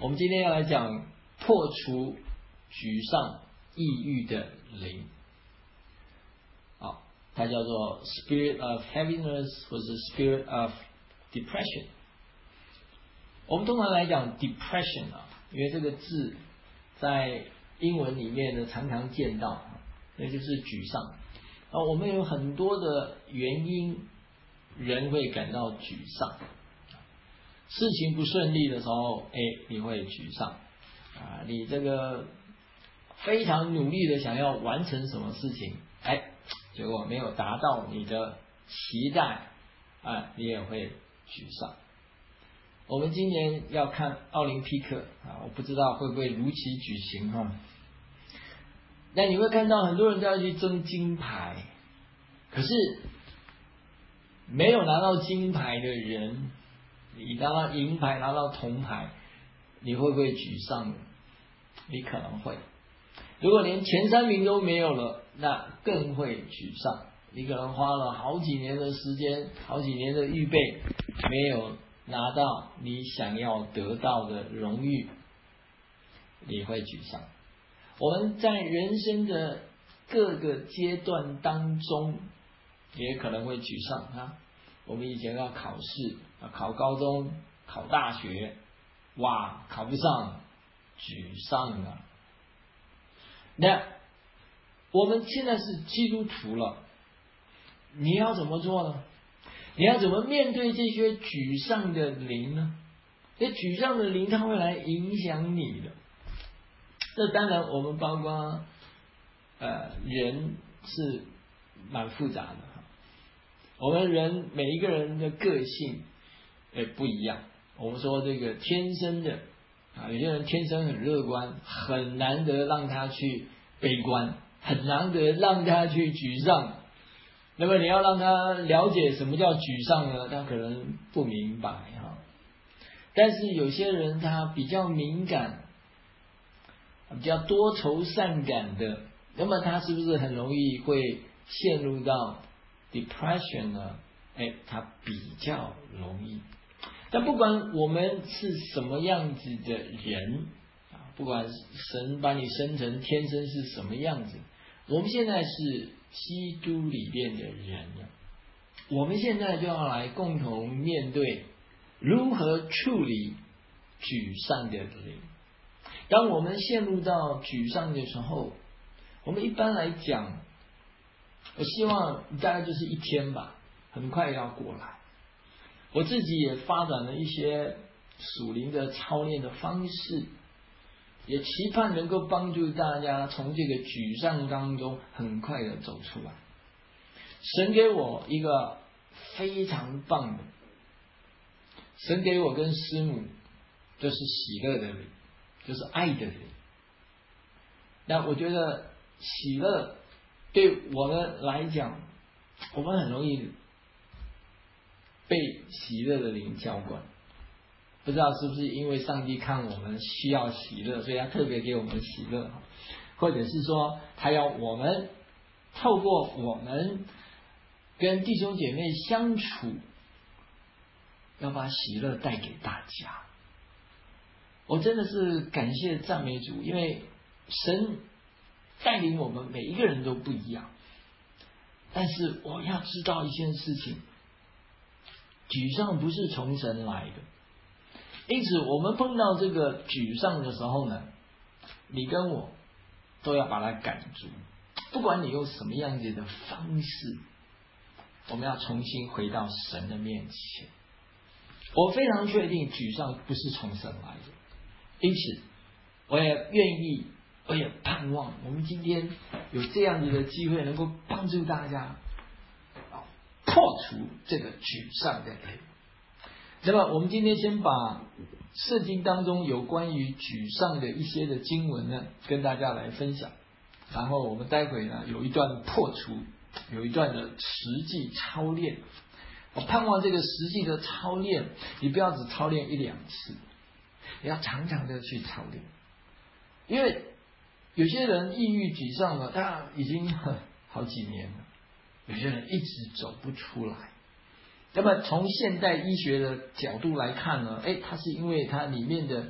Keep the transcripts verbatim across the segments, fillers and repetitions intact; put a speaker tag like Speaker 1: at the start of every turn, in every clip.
Speaker 1: 我们今天要来讲破除沮丧、抑郁的灵，好，它叫做 Spirit of Heaviness 或者 Spirit of Depression。我们通常来讲 Depression 啊，因为这个字在英文里面呢常常见到，那就是沮丧。啊，我们有很多的原因，人会感到沮丧。事情不顺利的时候，哎，你会沮丧啊！你这个非常努力的想要完成什么事情，哎，结果没有达到你的期待，啊，你也会沮丧。我们今年要看奥林匹克啊，我不知道会不会如期举行哈。那你会看到很多人都要去争金牌，可是没有拿到金牌的人，你拿到银牌拿到铜牌，你会不会沮丧？你可能会。如果连前三名都没有了，那更会沮丧。你可能花了好几年的时间，好几年的预备，没有拿到你想要得到的荣誉，你会沮丧。我们在人生的各个阶段当中也可能会沮丧啊。我们以前要考试，考高中、考大学，哇，考不上，沮丧啊。那我们现在是基督徒了，你要怎么做呢？你要怎么面对这些沮丧的灵呢？这沮丧的灵它会来影响你的。这当然我们包括呃人是蛮复杂的，我们人每一个人的个性也不一样。我们说这个天生的啊，有些人天生很乐观，很难得让他去悲观，很难得让他去沮丧。那么你要让他了解什么叫沮丧呢？他可能不明白哈。但是有些人他比较敏感，比较多愁善感的，那么他是不是很容易会陷入到 depression 呢？哎，他比较容易。但不管我们是什么样子的人啊，不管神把你生成天生是什么样子，我们现在是基督里边的人了，我们现在就要来共同面对如何处理沮丧的灵。当我们陷入到沮丧的时候，我们一般来讲，我希望大概就是一天吧，很快要过来。我自己也发展了一些属灵的操练的方式，也期盼能够帮助大家从这个沮丧当中很快的走出来。神给我一个非常棒的，神给我跟师母就是喜乐的灵，就是爱的灵。那我觉得喜乐对我们来讲，我们很容易被喜乐的灵浇灌，不知道是不是因为上帝看我们需要喜乐，所以他特别给我们喜乐，或者是说他要我们透过我们跟弟兄姐妹相处，要把喜乐带给大家。我真的是感谢赞美主，因为神带领我们每一个人都不一样，但是我要知道一件事情，沮丧不是从神来的。因此我们碰到这个沮丧的时候呢，你跟我都要把它赶住，不管你用什么样子的方式，我们要重新回到神的面前。我非常确定沮丧不是从神来的，因此我也愿意，我也盼望我们今天有这样子的机会，能够帮助大家破除这个沮丧的灵。那么我们今天先把圣经当中有关于沮丧的一些的经文呢，跟大家来分享。然后我们待会呢有一段破除，有一段的实际操练。我盼望这个实际的操练，你不要只操练一两次，你要常常的去操练。因为有些人抑郁沮丧了，他已经好几年了，有些人一直走不出来。那么从现代医学的角度来看呢，哎，它是因为它里面的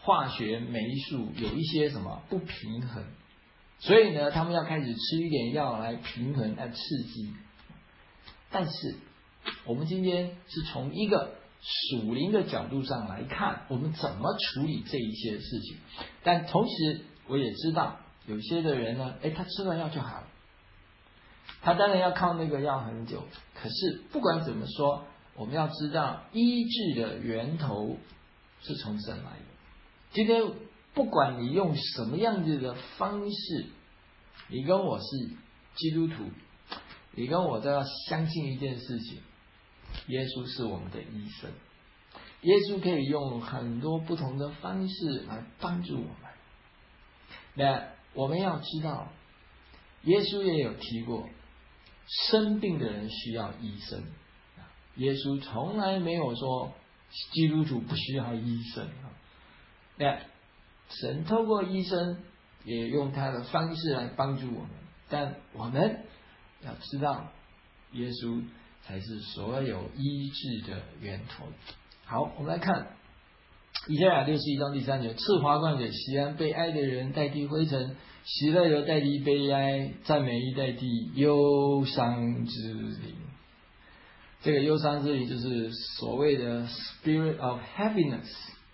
Speaker 1: 化学、霉素有一些什么不平衡，所以呢，他们要开始吃一点药来平衡、来刺激。但是我们今天是从一个属灵的角度上来看，我们怎么处理这一些事情。但同时我也知道，有些的人呢，哎，他吃了药就好了，他当然要靠那个药很久。可是不管怎么说，我们要知道医治的源头是从神来的。今天不管你用什么样子的方式，你跟我是基督徒，你跟我都要相信一件事情，耶稣是我们的医生。耶稣可以用很多不同的方式来帮助我们。那我们要知道，耶稣也有提过，生病的人需要医生。耶稣从来没有说基督徒不需要医生。那神透过医生也用他的方式来帮助我们，但我们要知道，耶稣才是所有医治的源头。好，我们来看以赛亚六十一章第三节：赐华冠给锡安，被爱的人代替灰尘，喜乐油代替悲哀，赞美意代替忧伤之灵。这个忧伤之灵就是所谓的 spirit of heaviness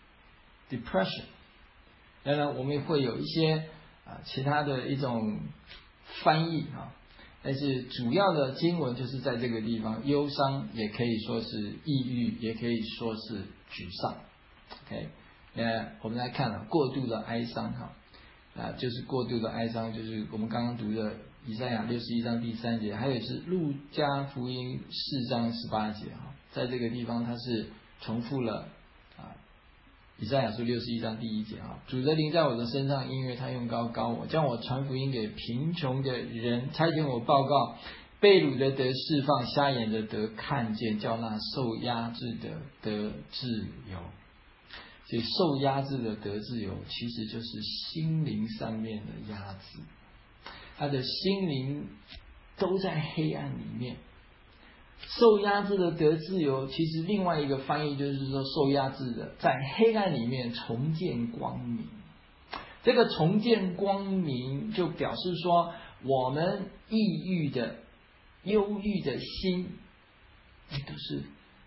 Speaker 1: depression。当然我们会有一些啊其他的一种翻译啊，但是主要的经文就是在这个地方，忧伤也可以说是抑郁，也可以说是沮丧。OK， 那我们来看啊，过度的哀伤哈啊，就是过度的哀伤，就是我们刚刚读的以赛亚六十一章第三节，还有是路加福音四章十八节哈，在这个地方它是重复了啊。以赛亚书六十一章第一节啊，主的灵在我的身上，因为他用膏膏我，将我传福音给贫穷的人，差遣我报告被掳的得释放，瞎眼的得看见，叫那受压制的得自由。所以受压制的得自由，其实就是心灵上面的压制，他的心灵都在黑暗里面。受压制的得自由，其实另外一个翻译就是说，受压制的在黑暗里面重见光明。这个重见光明就表示说，我们抑郁的、忧郁的心，都是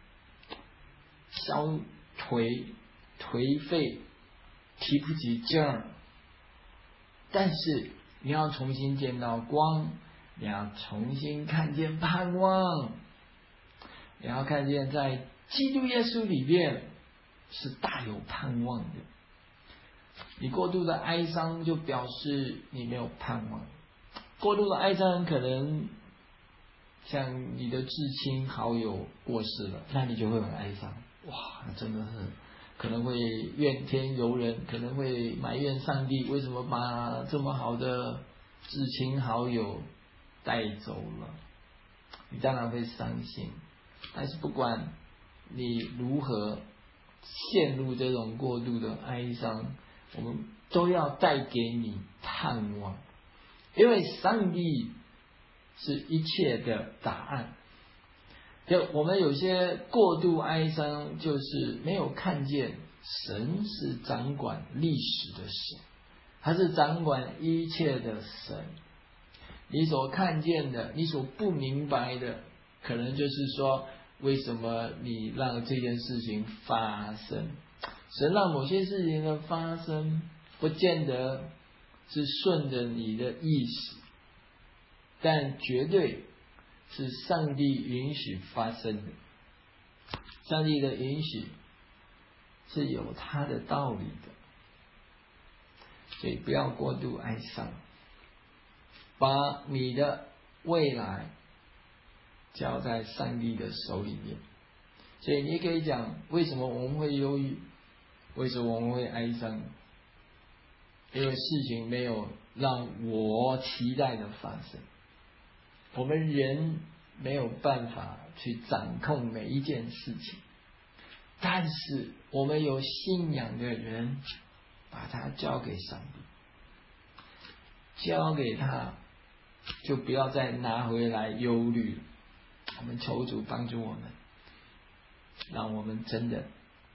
Speaker 1: 消颓、颓废、提不起劲儿。但是你要重新见到光，你要重新看见盼望。你要看见在基督耶稣里面是大有盼望的。你过度的哀伤就表示你没有盼望。过度的哀伤可能像你的至亲好友过世了，那你就会很哀伤。哇，那真的是可能会怨天尤人，可能会埋怨上帝为什么把这么好的至亲好友带走了。你当然会伤心。但是不管你如何陷入这种过度的哀伤，我们都要带给你盼望，因为上帝是一切的答案。就我们有些过度哀伤，就是没有看见神是掌管历史的神，他是掌管一切的神。你所看见的，你所不明白的，可能就是说，为什么你让这件事情发生？神让某些事情的发生，不见得是顺着你的意思，但绝对是上帝允许发生的。上帝的允许是有他的道理的，所以不要过度哀伤，把你的未来交在上帝的手里面。所以你可以讲，为什么我们会忧郁，为什么我们会哀伤？因为事情没有让我期待的发生。我们人没有办法去掌控每一件事情，但是我们有信仰的人，把它交给上帝，交给他，就不要再拿回来忧虑了。我们求主帮助我们，让我们真的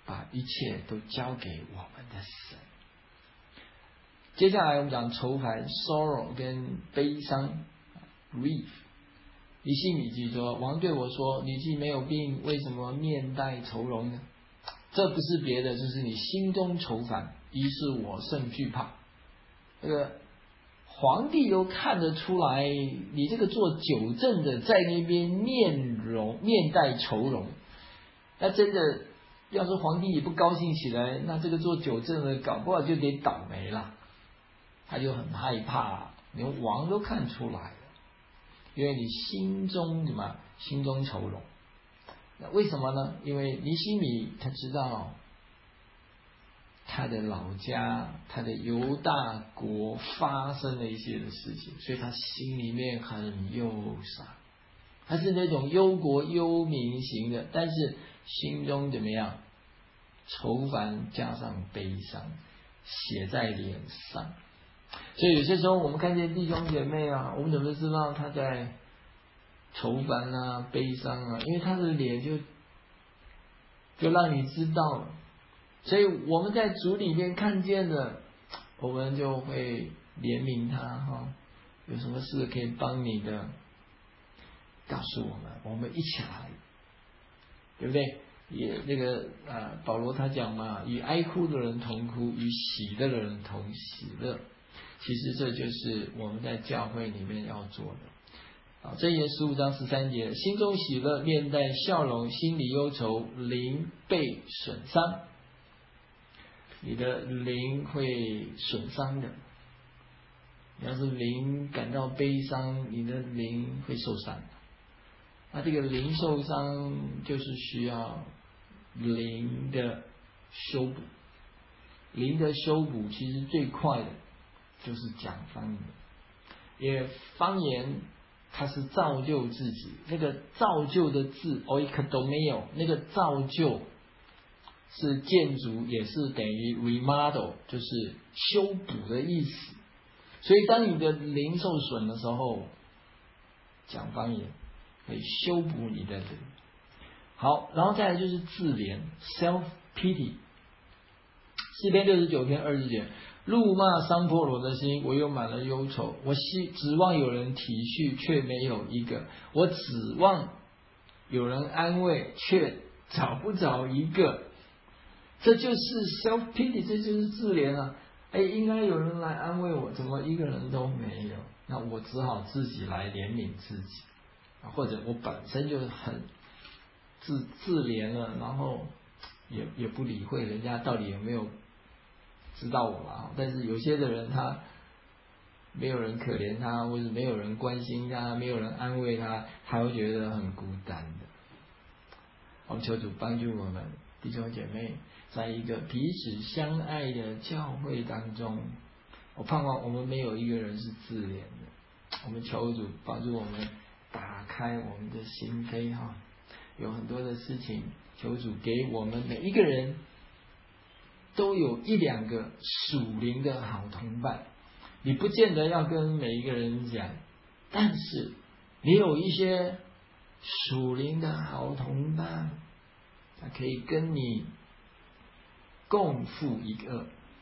Speaker 1: 把一切都交给我们的神。接下来我们讲愁烦 sorrow 跟悲伤 grief。尼希米记说，王对我说，你既没有病，为什么面带愁容呢？这不是别的，就是你心中愁烦，于是我甚惧怕。这个皇帝都看得出来，你这个做酒政的在那边面容面带愁容，那真的要是皇帝也不高兴起来，那这个做酒政的搞不好就得倒霉了。他就很害怕，连王都看出来了，因为你心中什么心中愁容。那为什么呢？因为尼希米他知道他的老家他的犹大国发生了一些的事情，所以他心里面很忧伤，他是那种忧国忧民型的，但是心中怎么样？愁烦加上悲伤写在脸上。所以有些时候我们看见弟兄姐妹啊，我们怎么知道他在愁烦啊悲伤啊？因为他的脸就就让你知道了。所以我们在主里面看见了，我们就会怜悯他哈，有什么事可以帮你的，告诉我们，我们一起来，对不对？也那个啊，保罗他讲嘛，与哀哭的人同哭，与喜乐的人同喜乐。其实这就是我们在教会里面要做的。啊，箴言十五章十三节，心中喜乐，面带笑容，心里忧愁，灵被损伤。你的灵会损伤的，你要是灵感到悲伤，你的灵会受伤。那这个灵受伤就是需要灵的修补。灵的修补其实最快的就是讲方言，因为方言它是造就自己，那个造就的字 oikodomeo， 那个造就是建筑，也是等于 remodel， 就是修补的意思。所以当你的灵受损的时候，讲方言可以修补你的灵。好，然后再来就是自怜 self pity。诗篇六十九篇二十节，怒骂伤破我的心，我又满了忧愁。我希指望有人体恤，却没有一个；我指望有人安慰，却找不着一个。这就是 self pity， 这就是自怜啊！哎，应该有人来安慰我，怎么一个人都没有？那我只好自己来怜悯自己，或者我本身就很自自怜了，然后也也不理会人家到底有没有知道我嘛。但是有些的人他没有人可怜他，或者没有人关心他，没有人安慰他，他会觉得很孤单的。我们求主帮助我们弟兄姐妹，在一个彼此相爱的教会当中，我盼望我们没有一个人是自怜的。我们求主帮助我们打开我们的心扉哈，有很多的事情，求主给我们每一个人都有一两个属灵的好同伴。你不见得要跟每一个人讲，但是你有一些属灵的好同伴，他可以跟你共负一个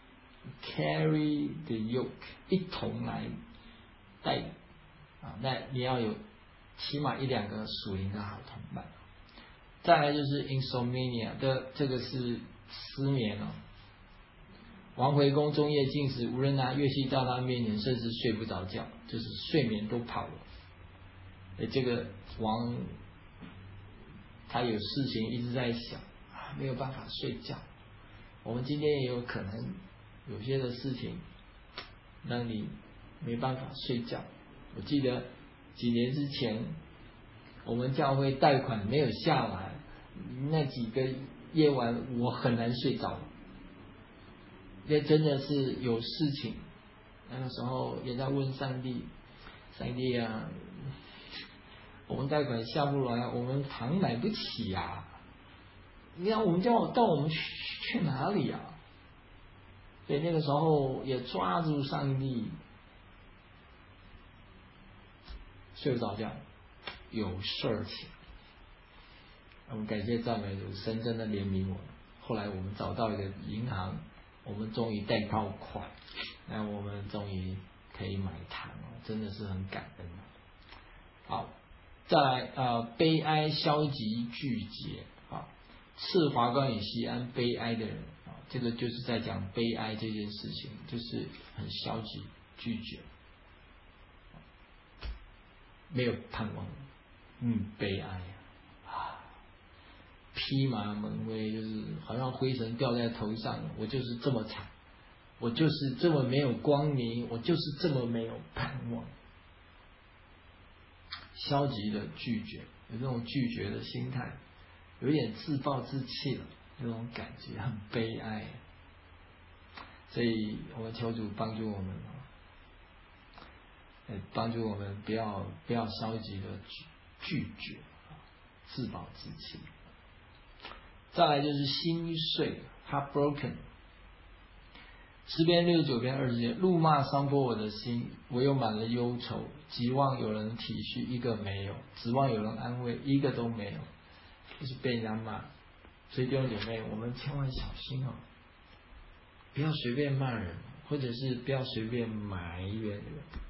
Speaker 1: carry the yoke， 一同来带啊，那你要有起码一两个属灵的好同伴。再来就是 insomnia 的，这个是失眠哦。王回宫终夜禁食，无人拿乐器到他面前，甚至睡不着觉，就是睡眠都跑了。哎，这个王他有事情一直在想，没有办法睡觉。我们今天也有可能有些的事情让你没办法睡觉。我记得几年之前，我们教会贷款没有下来，那几个夜晚我很难睡着。这真的是有事情，那个时候也在问上帝，上帝啊，我们贷款下不来，我们房买不起啊，你看我们叫到我们去去哪里啊？所以那个时候也抓住上帝，睡不着觉，有事情。我们感谢赞美主，神真的怜悯我们。 后来我们找到一个银行，我们终于贷到款，那我们终于可以买糖，真的是很感恩。好，再来呃，悲哀、消极、拒绝啊，赐华冠与西安悲哀的人啊，这个就是在讲悲哀这件事情，就是很消极、拒绝，没有盼望，嗯，悲哀啊，披麻蒙灰，就是好像灰尘掉在头上，我就是这么惨，我就是这么没有光明，我就是这么没有盼望。消极的拒绝，有这种拒绝的心态，有点自暴自弃了，这种感觉很悲哀。所以我们求主帮助我们，帮助我们不要不要消极的拒拒绝，自暴自弃。再来就是心碎 ，heartbroken。诗篇六十九篇二十节，怒骂伤破我的心，我又满了忧愁，指望有人体恤，一个没有；指望有人安慰，一个都没有，就是被人家骂。所以弟兄姐妹，我们千万小心哦，不要随便骂人，或者是不要随便埋怨人。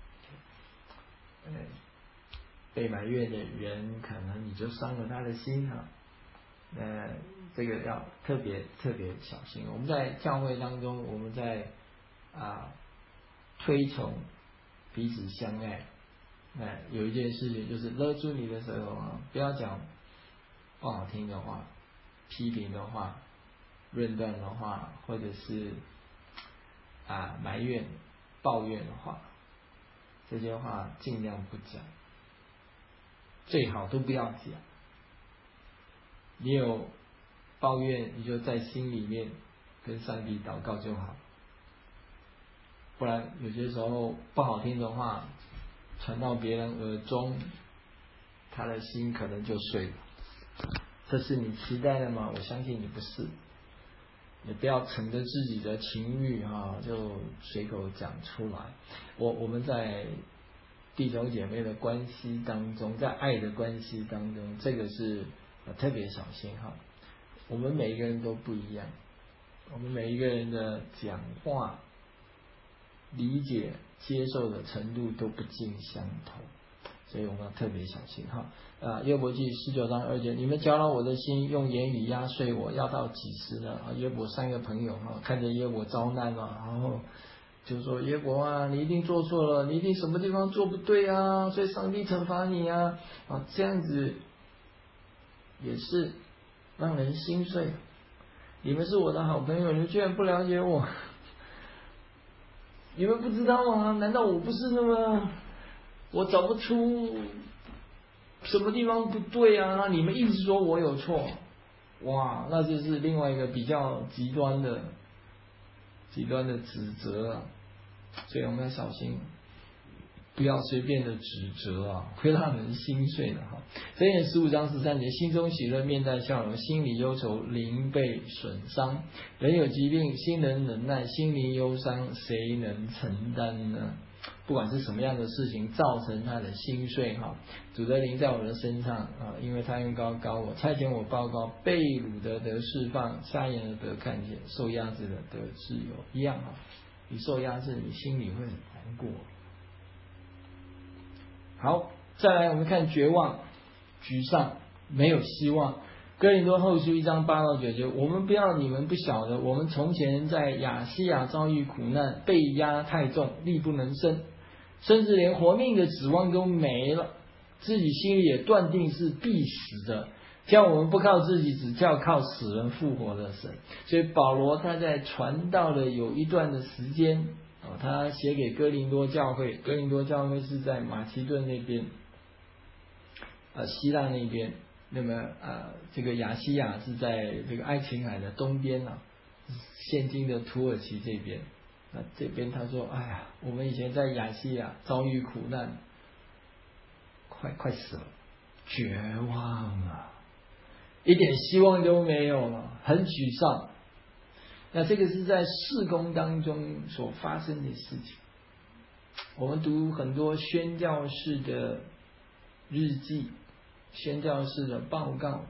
Speaker 1: 被埋怨的人，可能你就伤了他的心哈。呃，这个要特别特别小心。我们在教会当中，我们在啊推崇彼此相爱。哎，有一件事情就是勒住你的舌头啊，不要讲不好听的话、批评的话、论断的话，或者是啊埋怨、抱怨的话，这些话尽量不讲，最好都不要讲。你有抱怨，你就在心里面跟上帝祷告就好，不然有些时候不好听的话传到别人耳中，他的心可能就碎了。这是你期待的吗？我相信你不是。你不要乘着自己的情欲啊，就随口讲出来。我我们在弟兄姐妹的关系当中，在爱的关系当中，这个是特别小心哈。我们每一个人都不一样，我们每一个人的讲话、理解、接受的程度都不尽相同，所以我们要特别小心哈。啊，约伯记十九章二节，你们搅扰我的心，用言语压碎我，要到几时呢？啊，约伯三个朋友哈，看着约伯遭难了，然后就说约伯啊，你一定做错了，你一定什么地方做不对啊，所以上帝惩罚你啊，啊，这样子也是让人心碎。你们是我的好朋友，你们居然不了解我，你们不知道吗？难道我不是那么，我找不出什么地方不对啊？你们一直说我有错，哇，那就是另外一个比较极端的、极端的指责啊。所以我们要小心，不要随便的指责啊，会让人心碎的哈。箴言十五章十三节，心中喜乐，面带笑容，心里忧愁，灵被损伤。人有疾病，心能忍耐，心灵忧伤，谁能承担呢？不管是什么样的事情造成他的心碎哈，主的灵在我的身上啊，因为他用膏膏我，差遣我报告，被掳的得释放，瞎眼的得看见，受压制的得自由，一样哈。你受压制，你心里会很难过。好，再来我们看绝望、沮丧、没有希望。哥林多后书一章八到九节，我们不要你们不晓得，我们从前在亚细亚遭遇苦难，被压太重，力不能胜，甚至连活命的指望都没了，自己心里也断定是必死的。叫我们不靠自己，只叫靠死人复活的神。所以保罗他在传道的有一段的时间，哦，他写给哥林多教会，哥林多教会是在马其顿那边，呃，希腊那边。那么呃，这个亚细亚是在这个爱琴海的东边啊，现今的土耳其这边。那这边他说，哎呀，我们以前在亚细亚遭遇苦难，快快死了，绝望了，一点希望都没有了，很沮丧。那这个是在事工当中所发生的事情。我们读很多宣教士的日记、宣教士的报告，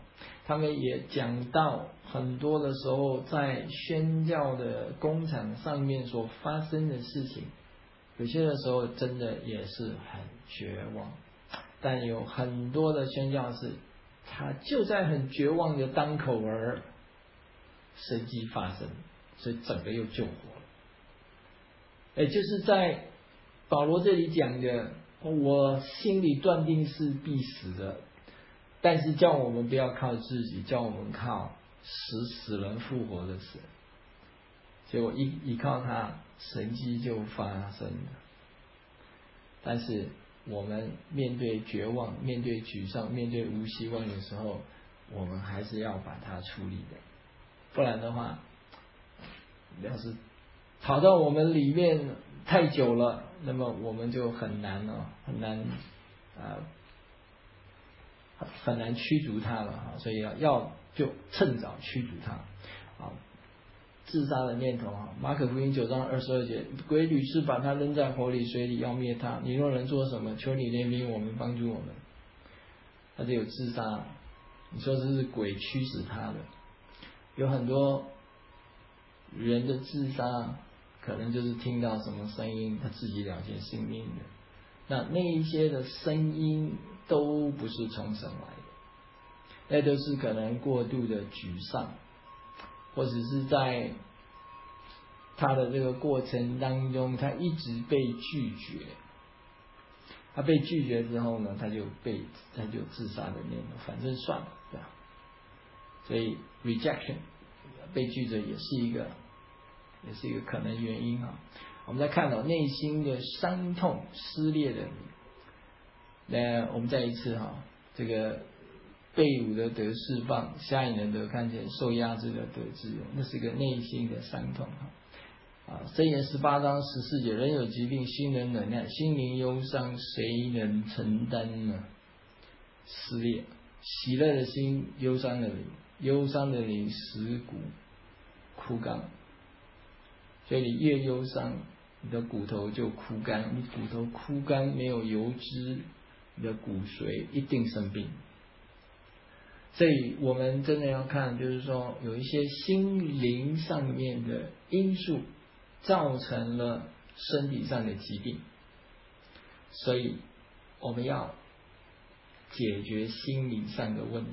Speaker 1: 他们也讲到很多的时候，在宣教的工厂上面所发生的事情，有些的时候真的也是很绝望。但有很多的宣教士，他就在很绝望的当口儿，神迹发生，所以整个又救活了。也就是在保罗这里讲的，我心里断定是必死的，但是叫我们不要靠自己，叫我们靠使死人复活的神。结果依依靠他，神迹就发生了。但是我们面对绝望、面对沮丧、面对无希望的时候，我们还是要把它处理的，不然的话，要是跑到我们里面太久了，那么我们就很难哦，很难啊、呃，很难驱逐它了哈。所以要要就趁早驱逐它。好，自杀的念头啊，马可福音九章二十二节，鬼屡次把他扔在火里、水里，要灭他。你若能做什么，求你怜悯我们，帮助我们。他就有自杀，你说这是鬼驱使他的。有很多人的自杀，可能就是听到什么声音，他自己了结性命的。那那一些的声音都不是从神来的，那都是可能过度的沮丧，或者是在他的这个过程当中，他一直被拒绝。他被拒绝之后呢，他就被他就自杀的念头，反正算了，对吧？所以 rejection 被拒绝也是一个也是一个可能原因啊。我们再看到内心的伤痛、撕裂的，那我们再一次哈，这个被掳的得释放，瞎眼的得看见，受压制的得自由，那是一个内心的伤痛哈。啊，箴言十八章十四节，人有疾病，心能忍耐，心灵忧伤，谁能承担呢？撕裂，喜乐的心，忧伤的灵，忧伤的灵使骨枯干。所以你越忧伤，你的骨头就枯干，你骨头枯干没有油脂，你的骨髓一定生病。所以我们真的要看，就是说有一些心灵上面的因素造成了身体上的疾病，所以我们要解决心理上的问题，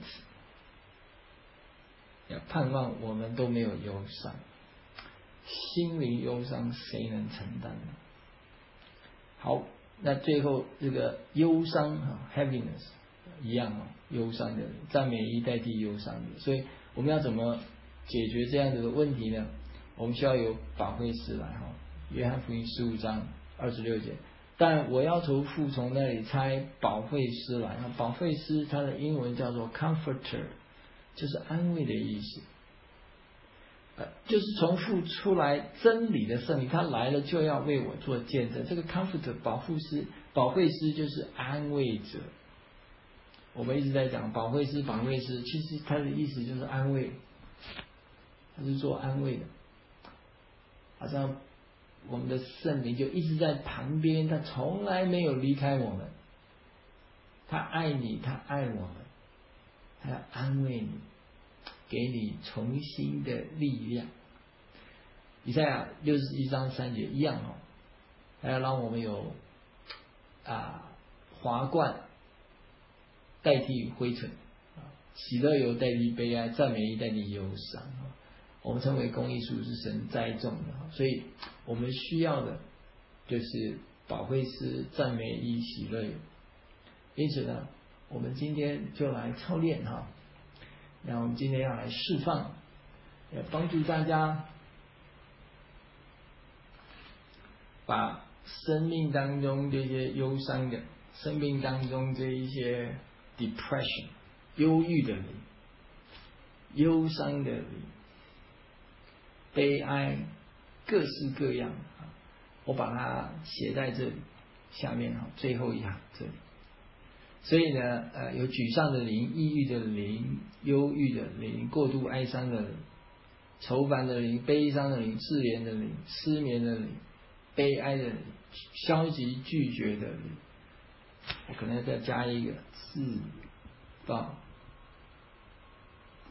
Speaker 1: 要盼望我们都没有忧伤。心灵忧伤谁能承担呢？好，那最后这个忧伤啊 ，heaviness 一样啊，忧伤的赞美一代替忧伤的，所以我们要怎么解决这样子的问题呢？我们需要有保惠师来哈。约翰福音十五章二十六节，但我要求父从那里差保惠师来。保惠师它的英文叫做 comforter， 就是安慰的意思。呃，就是从父出来真理的圣灵，他来了就要为我做见证。这个 comforter 保护师、保惠师就是安慰者。我们一直在讲保惠师、保惠师，其实他的意思就是安慰，他是做安慰的。好像我们的圣灵就一直在旁边，他从来没有离开我们。他爱你，他爱我们，他要安慰你，给你重新的力量。以赛亚六十一章三节一样哦，还要让我们有啊华冠代替灰尘，喜乐油代替悲哀，赞美意代替忧伤。我们称为公义树是神栽种的，所以我们需要的就是保惠师、赞美意、喜乐油。因此呢，我们今天就来操练哈。那我们今天要来释放，要帮助大家把生命当中这些忧伤的，生命当中这一些 depression 忧郁的灵、忧伤的灵、悲哀，各式各样，我把它写在这里下面哈，最后一行这里。所以呢，呃，有沮丧的灵、抑郁的灵、忧郁的灵、过度哀伤的灵、愁烦的灵、悲伤的灵、自怜的灵、失眠的灵、悲哀的灵、消极拒绝的灵。我可能再加一个自暴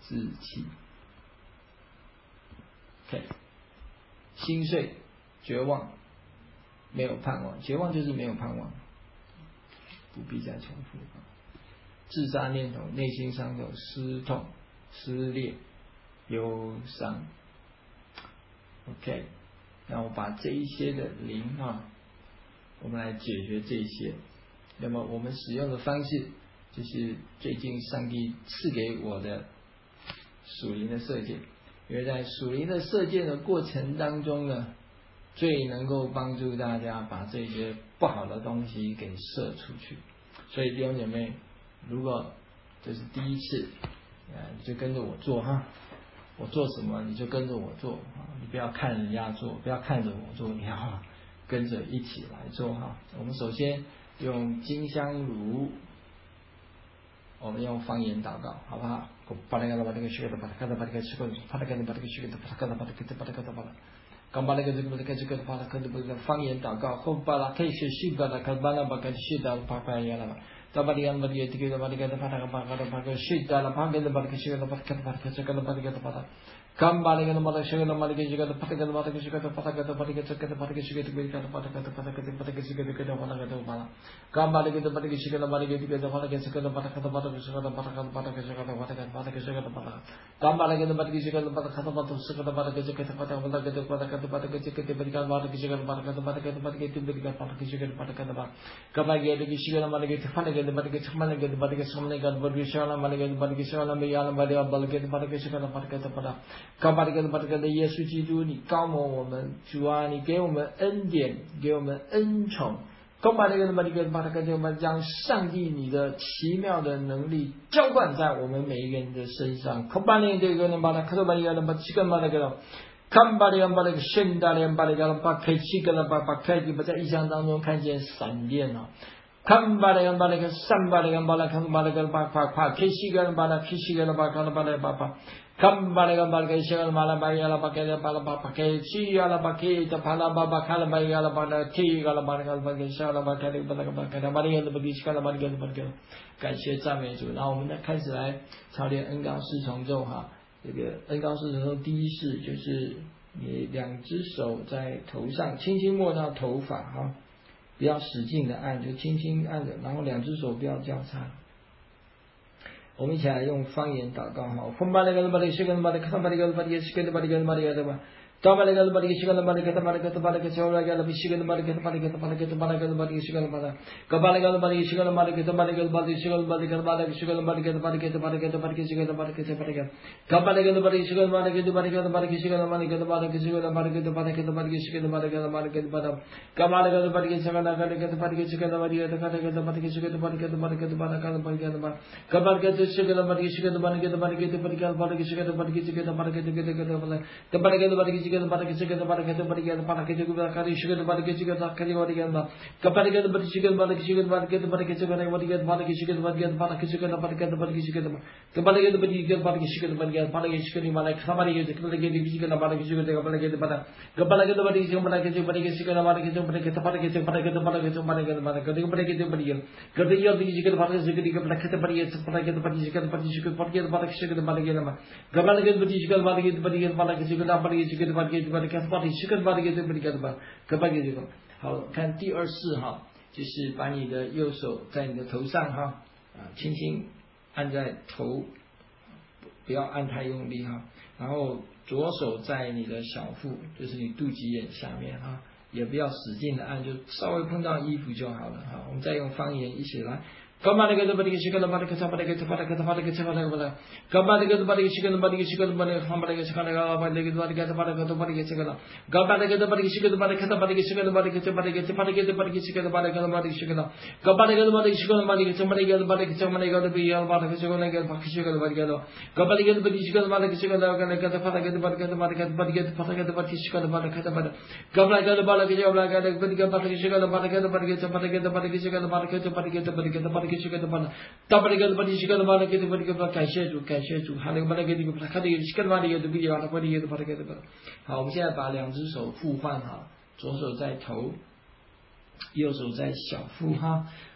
Speaker 1: 志气。OK， 心碎、绝望、没有盼望，绝望就是没有盼望，不必再重复。自杀念头、内心伤痛、失痛、撕裂、忧伤。OK， 然后把这一些的灵啊，我们来解决这些。那么我们使用的方式，就是最近上帝赐给我的属灵的射箭。因为在属灵的射箭的过程当中呢，最能够帮助大家把这些不好的东西给射出去。所以弟兄姐妹，如果这是第一次，呃，你就跟着我做哈，我做什么你就跟着我做，你不要看人家做，不要看着我做，你要跟着一起来做哈。我们首先用金香炉，我们用方言祷告，好不好？把那个把那个学的把它把那个学的把那个把那个学的把它把那个把那个把那个刚把那个这个这个这个把那个这个方言祷告，后把那开始学把那个把那把个学的把把呀了。Tabadian bagi tiga bagi kata pada pada pada syid dalam bagi bagi syid pada kata pada kata bagi kata pada kembali ke pada syid dalam bagi juga pada kata pada syid pada kata pada kata kata pada syid bagi kata pada kata pada kata pada syid kata pada kata pada kembali ke pada syid dalam bagi tiga pada kata kata pada kata pada syid pada kata pada syid kata pada kata pada syid kata pada kembali ke pada syid pada kata pada syid kata pada kata kata pada pada kata pada kata pada syid kata bagi kata pada syid pada kata pada kata pada kata bagi kata pada syid pada kata pada kembali ke syid dalam bagi pada Bagi kemana kita bagi kemana kita bagi siapa mana kita bagi siapa mana bagi apa bagi kita bagi siapa pada kita pada kabar kita pada kita Yesus基督你高摩我们主啊你给我们恩典给我们恩宠 kabar kita bagi kita pada kita pada 将上帝你的奇妙的能力浇灌在我们每一个人的身上 kabar kita kita pada kita bagi kita pada siapa mana kita kembali kembali ke 现代的 kembali pakai kita pakai kita 在异象当中看见闪电啊 kembali kembali ke sambal kembali kembali ke apa apa kisigan kembali kisigan apa kembali apa kembali kembali ke kisigan malam bayi ala pakai apa apa kisi ala pakai itu pala bapa kala bayi ala pada ti ala pada kala pakai kisigan ala pakai pada pada bayi ala pakai kisigan ala pakai pada 感谢赞美主，然后我们再开始来操练恩膏四重奏哈。这个恩膏四重奏第一式就是你两只手在头上轻轻摸到头发哈。 不要使劲的按，就轻轻按着，然后两只手不要交叉。我们一起来用方言祷告哈。Tabale gal bari shigal bari kata bari kata bari kata chola gal bari shigal bari kata bari kata bari kata bari kata bari shigal bari kabale gal bari shigal bari kata bari gal bari shigal bari kata bari shigal bari kata bari kata bari kata bari shigal bari kata bari kata kabale gal bari shigal bari kata bari kata bari shigal bari kata bari shigal bari kata bari kata bari shigal bari kata bari kata bari kabale gal bari shigal bari kata bari shigal bari kata bari kata bari shigal bari kata bari kata bari kata bari kata bari kabale gal shigal bari shigal bari kata bari kata bari gal bari shigal bari kata bari kata kata kata kabale gal bari Kita pada kita kita pada kita pada kita pada kita kita kari kita pada kita kita kari pada kita kepada kita pada kita pada kita pada kita pada kita pada kita pada kita pada kita pada kita pada kita pada kita pada kita kepada kita pada kita pada kita pada kita pada kita di mana kepada kita kepada kita di kita pada kita kepada kita pada kepada kita pada kita pada kita pada kita pada kita pada kita pada kita pada kita pada kita pada kita pada kita pada kita pada kita kepada yang di kita pada kita pada kita pada kita pada kita pada kita pada kita pada kita pada kita pada kita pada kita kepada kita pada kita pada kita pada kita pada kita pada kita pada kita pada kita pada这个把这个这个这个可把这个好看第二式哈，就是把你的右手在你的头上哈啊，轻轻按在头，不要按太用力哈，然后左手在你的小腹，就是你肚脐眼下面哈，也不要使劲的按，就稍微碰到衣服就好了哈。我们再用方言一起来。Kembali ke tempat kita kembali ke tempat kita pada ke tempat kita pada pada kembali ke tempat kita kembali ke kita kembali kembali ke tempat kita pada ke tempat kita pada ke tempat kembali ke tempat kita kembali ke tempat kita kembali ke tempat kita pada ke tempat kita pada ke tempat kita kembali ke tempat kita kembali ke tempat kita pada ke tempat kita biar pada ke tempat kita pada ke tempat kita kembali ke tempat kita kembali ke tempat kita pada ke tempat kita pada ke tempat kita pada ke tempat kita pada ke tempat kembali ke tempat kita kembali ke tempat kita pada ke tempat kita pada ke tempat kita pada ke tempat kita pada ke tempat kita pada ke tempat kita pada tabari gal bari shikal pada kita pada kita感谢主感谢主还能把那个这个看这个shikal pada kita比较pada kita pada kita 好，我们现在把两只手互换哈，左手在头，右手在小腹哈。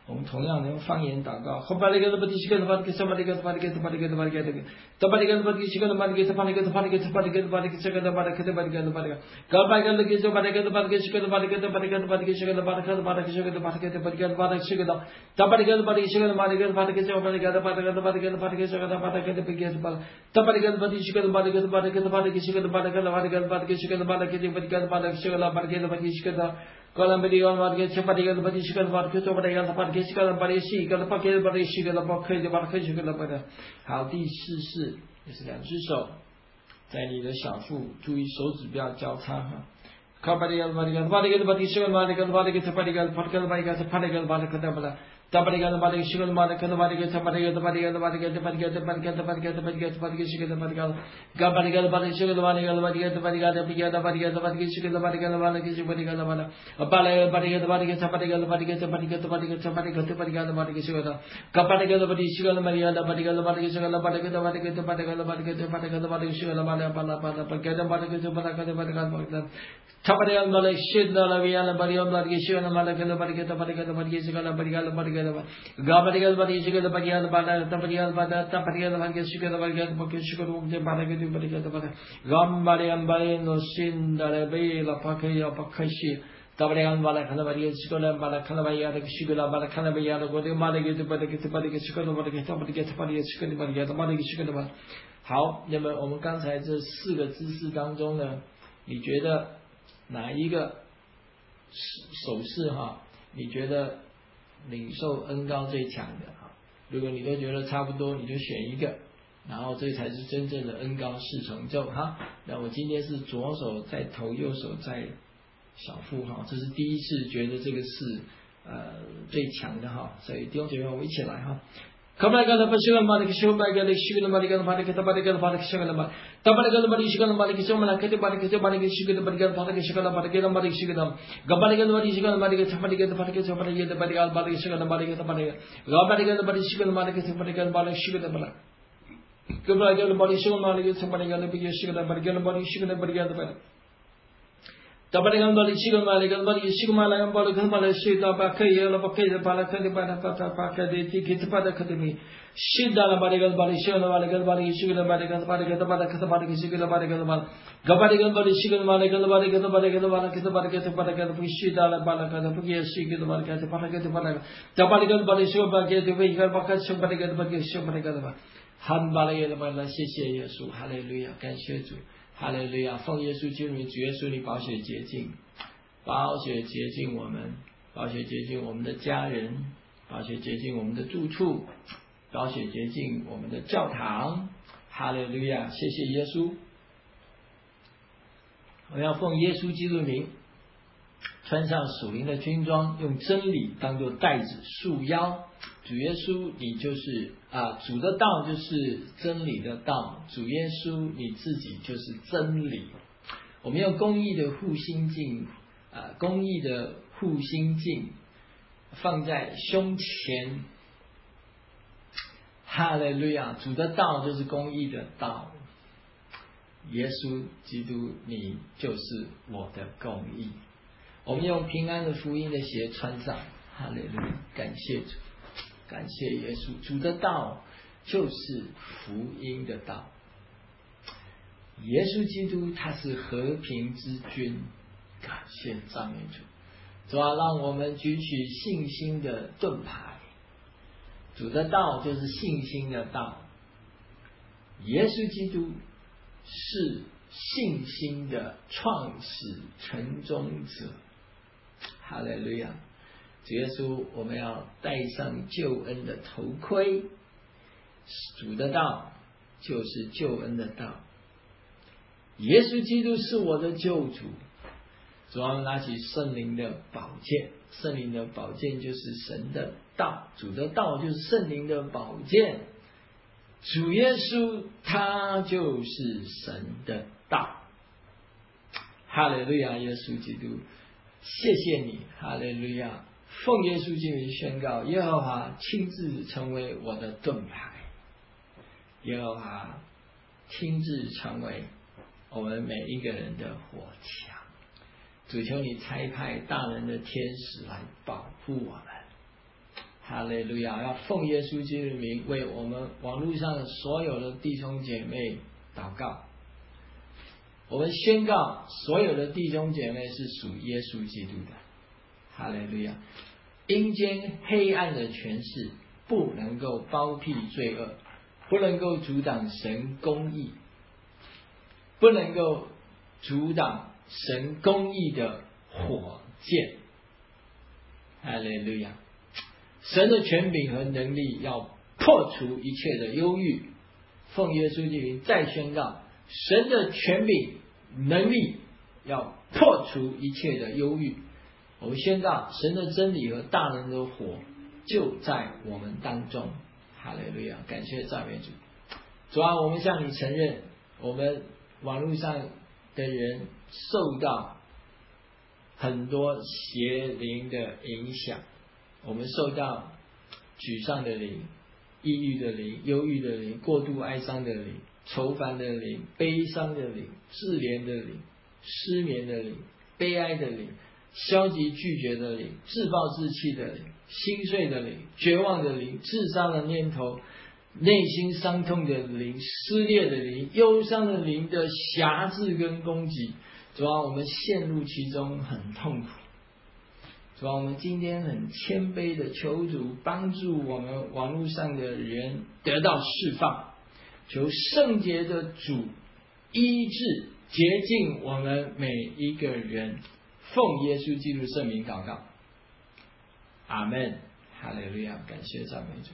Speaker 1: 我们同样用方言祷告。后巴利格的巴蒂西格的巴蒂克，巴利格的巴利格的巴利格的巴利格的，达巴利格的巴蒂西格的巴利格的巴利格的巴利格的巴利格的巴利格的巴利格的巴利格的巴利格，高巴利格的基督巴利格的巴利格西格的巴利格的巴利格的巴利格西格的巴利格的巴利格西格的巴利格的巴利格的巴利格西格的，达巴利格的巴利西格的巴利格的巴利格的巴利格的巴利格的巴利格的巴利格西格的巴利格的巴利格的巴利，达巴利格的巴蒂西格的巴利格的巴利格的巴利格西格的巴利格的巴利格的巴利格西格的巴利格的巴利格的巴利格西格的巴利格的巴利西格的。Kalau beliau marga cepat dia dapat disikal marga cepat dia dapat disikal marga sikal dapat dia dapat disikal dapat dia dapat disikal dapat。好，第四是就是两只手在你的小腹，注意手指不要交叉哈。Kalau beliau marga dapat dia dapat disikal marga dapat dia cepat dia dapat dia dapat dia cepat dia dapat dia dapat dapat dia dapat disikal marga dapat dia cepat dia dapat dia dapat dia dapat dia dapat dia dapat dia dapat dia cepat dia disikal dapat dia dapat dia dapat disikal marga dapat dia dapat dia dapat dia dapat dia dapat disikal dapat dia dapat dia cepat dia dapat apalagi dapat dia dapat dia cepat dia dapat dia cepat dia dapat dia cepat dia cepat dia dapat dia disikal dapat dia dapat disikal marga dapat dia dapat dia disikal dapat dia dapat dia cepat dia dapat dia cepat dia dapat dia disikal dapat dia apa apa dapat dia dapat dia cepat dia dapat dia cepat dia Malay Shidna Laviana Bariam Largishana Malakala Barigata Barigata Barigata Barigala Barigata Gabarigal Barigata Barial Bada Taparial Bada Taparial Barigashika Barigata Bakishika Baragati Barigata Bada Gambariam Barino Sinda Bela Pakaya Pakashi Tabarian Balakana Barigashikola Balakana Bayada Shigula Balakana Bayada Godamalagate Barigata Barigashika Barigata Barigata Barigashika Barigata Barigashika 好，那么我们刚才这四个姿势当中呢，你觉得哪一个手势哈？你觉得领受恩膏最强的哈？如果你都觉得差不多，你就选一个，然后这才是真正的恩膏四重奏哈。那我今天是左手在头，右手在小腹哈，这是第一次觉得这个是呃最强的哈。所以弟兄姐妹，我们一起来哈。Kabarigala Pashigal Malik Shubagala Shigal Marigal Parakata Barigal Parak Shigalama Tabarigal Marishigal Malik Shomalakati Barakati Barik Shigal Barigal Parak Shigala Barakila Marik Shigalam Gabarigal Marishigal Marik Taparigal Parak Taparigal Barigal Barik Shigal Barik Taparigal Gabarigal Marishigal Marik Taparigal Barik Shigal Barak Gabarigal Marishigal Marik Taparigal Shigal Barigal Barik Shigal Barigal Barak Tabarigal Marishigal Marigal Barik Shigal Barakal Malashita Bakaya Bakaya Barakati Barakata Pakadi Tikit Padakademi Shidala Barigal Barishana Barigal Barik Shigal Barigal Barakata Barakata Barik Shigal Barigal Barak Gabarigal Barishigal Marigal Barikata Barakata Barakata Barakata Barakata Shidala Barakata Pugia Shigal Barakata Barakata Barak Tabarigal Barishigal Bakati Vikal Bakat Shabarigal Bakit Shabarigal Han Barigal Bala 谢谢耶稣，哈利路亚，感谢主。哈利路亚！奉耶稣基督名，主耶稣你宝血洁净，宝血洁净我们，宝血洁净我们的家人，宝血洁净我们的住处，宝血洁净我们的教堂。哈利路亚！谢谢耶稣。我要奉耶稣基督名，穿上属灵的军装，用真理当作带子束腰。主耶稣，你就是啊，主的道就是真理的道。主耶稣，你自己就是真理。我们用公义的护心镜啊，公义的护心镜放在胸前。哈利路亚！主的道就是公义的道。耶稣基督，你就是我的公义。我们用平安的福音的鞋穿上。哈利路亚！感谢主。感谢耶稣，主的道就是福音的道。耶稣基督他是和平之君，感谢赞美主。主啊，让我们举起信心的盾牌。主的道就是信心的道。耶稣基督是信心的创始成终者。哈利路亚！主耶稣，我们要戴上救恩的头盔。主的道就是救恩的道。耶稣基督是我的救主。主啊，拿起圣灵的宝剑，圣灵的宝剑就是神的道，主的道就是圣灵的宝剑。主耶稣他就是神的道。哈利路亚！耶稣基督，谢谢你，哈利路亚！奉耶稣基督宣告，耶和华亲自成为我的盾牌，耶和华亲自成为我们每一个人的火墙。主，求你差派大能的天使来保护我们。 哈利路亚！要奉耶稣基督的名为我们网络上的所有的弟兄姐妹祷告。我们宣告所有的弟兄姐妹是属耶稣基督的，哈利路亚！阴间黑暗的权势不能够包庇罪恶，不能够阻挡神公义，不能够阻挡神公义的火箭，哈利路亚！神的权柄和能力要破除一切的忧郁，奉耶稣基督再宣告，神的权柄能力要破除一切的忧郁。我们宣告神的真理和大能的火就在我们当中，哈利路亚！感谢赞美主。主啊，我们向你承认，我们网络上的人受到很多邪灵的影响，我们受到沮丧的灵、抑郁的灵、忧郁的灵、过度哀伤的灵、愁烦的灵、悲伤的灵、自怜的灵、失眠的灵、悲哀的灵、消极拒绝的灵、自暴自弃的灵、心碎的灵、绝望的灵、自杀的念头、内心伤痛的灵、撕裂的灵、忧伤的灵的辖制跟攻击。主啊，我们陷入其中很痛苦。主啊，我们今天很谦卑的求主帮助我们网络上的人得到释放，求圣洁的主医治洁净我们每一个人，奉耶稣基督圣名祷告，阿们。哈利路亚！感谢赞美主，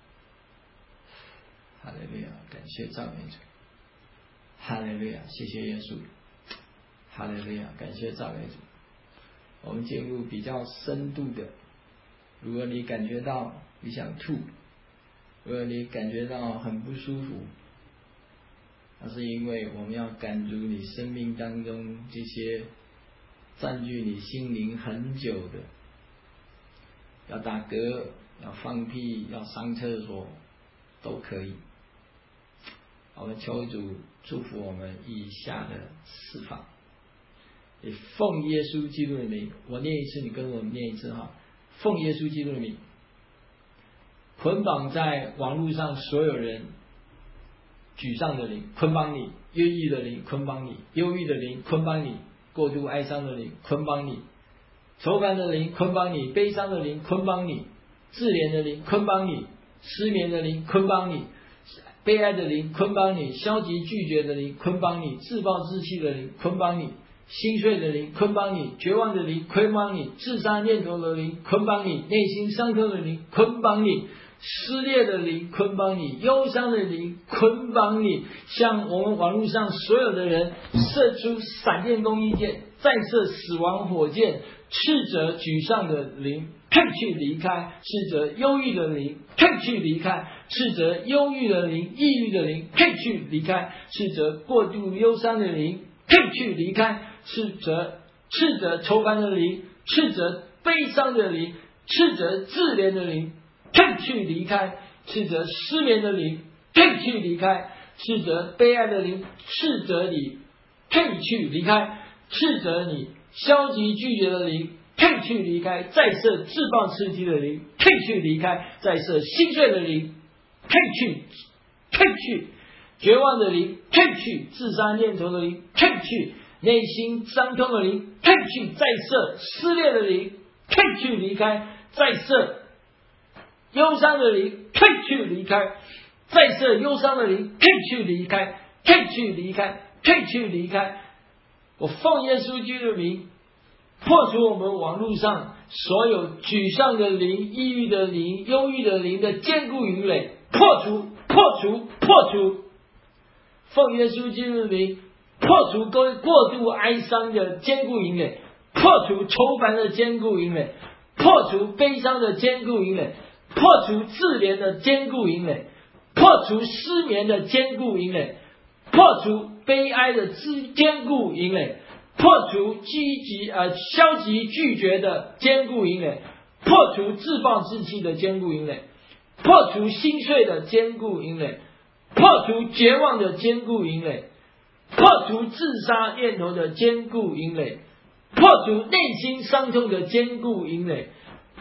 Speaker 1: 哈利路亚！感谢赞美主，哈利路亚！谢谢耶稣，哈利路亚！感谢赞美主。我们进入比较深度的，如果你感觉到你想吐，如果你感觉到很不舒服，那是因为我们要赶逐你生命当中这些占据你心灵很久的，要打嗝、要放屁、要上厕所都可以。我们求主祝福我们以下的释放。你奉耶稣基督的名，我念一次，你跟我念一次哈。奉耶稣基督的名，捆绑在网络上所有人沮丧的灵，捆绑你；忧郁的灵，捆绑你；忧郁的灵，捆绑你；过度哀伤的灵，捆绑你；愁烦的灵，捆绑你；悲伤的灵，捆绑你；自怜的灵，捆绑你；失眠的灵，捆绑你；悲哀的灵，捆绑你；消极拒绝的灵，捆绑你；自暴自弃的灵，捆绑你；心碎的灵捆绑你，绝望的灵捆绑你，自杀念头的灵捆绑你，内心伤痛的灵捆绑你，撕裂的灵捆绑你，忧伤的灵捆绑你。向我们网络上所有的人射出闪电攻击箭，再射死亡火箭，斥责沮丧的灵退去离开，斥责忧郁的灵退去离开，斥责忧郁的灵抑郁的灵退去离开，斥责过度忧伤的灵退去离开，斥责斥责愁烦的灵，斥责悲伤的灵，斥责自怜的灵退去离开，斥责失眠的灵退去离开，斥责悲哀的灵斥责你退去离开，斥责你消极拒绝的灵退去离开，再设自暴自弃的灵退去离开，再设心碎的灵退去退去，绝望的灵退去，自杀念头的灵退去，内心伤痛的灵退去，再设撕裂的灵退去离开，再设忧伤的灵退去离开，再设忧伤的灵退去离开，退去离开，退去离开。我奉耶稣基督的名，破除我们网络上所有沮丧的灵、抑郁的灵、忧郁的灵的坚固营垒，破除破除破除。奉耶稣基督的名，破除过过度哀伤的坚固营垒，破除愁烦的坚固营垒，破除悲伤的坚固营垒，破除自怜的坚固营垒，破除失眠的坚固营垒，破除悲哀的坚固营垒，破除积极呃消极拒绝的坚固营垒，破除自暴自弃的坚固营垒，破除心碎的坚固营垒，破除绝望的坚固营垒，破除自杀念头的坚固营垒，破除内心伤痛的坚固营垒，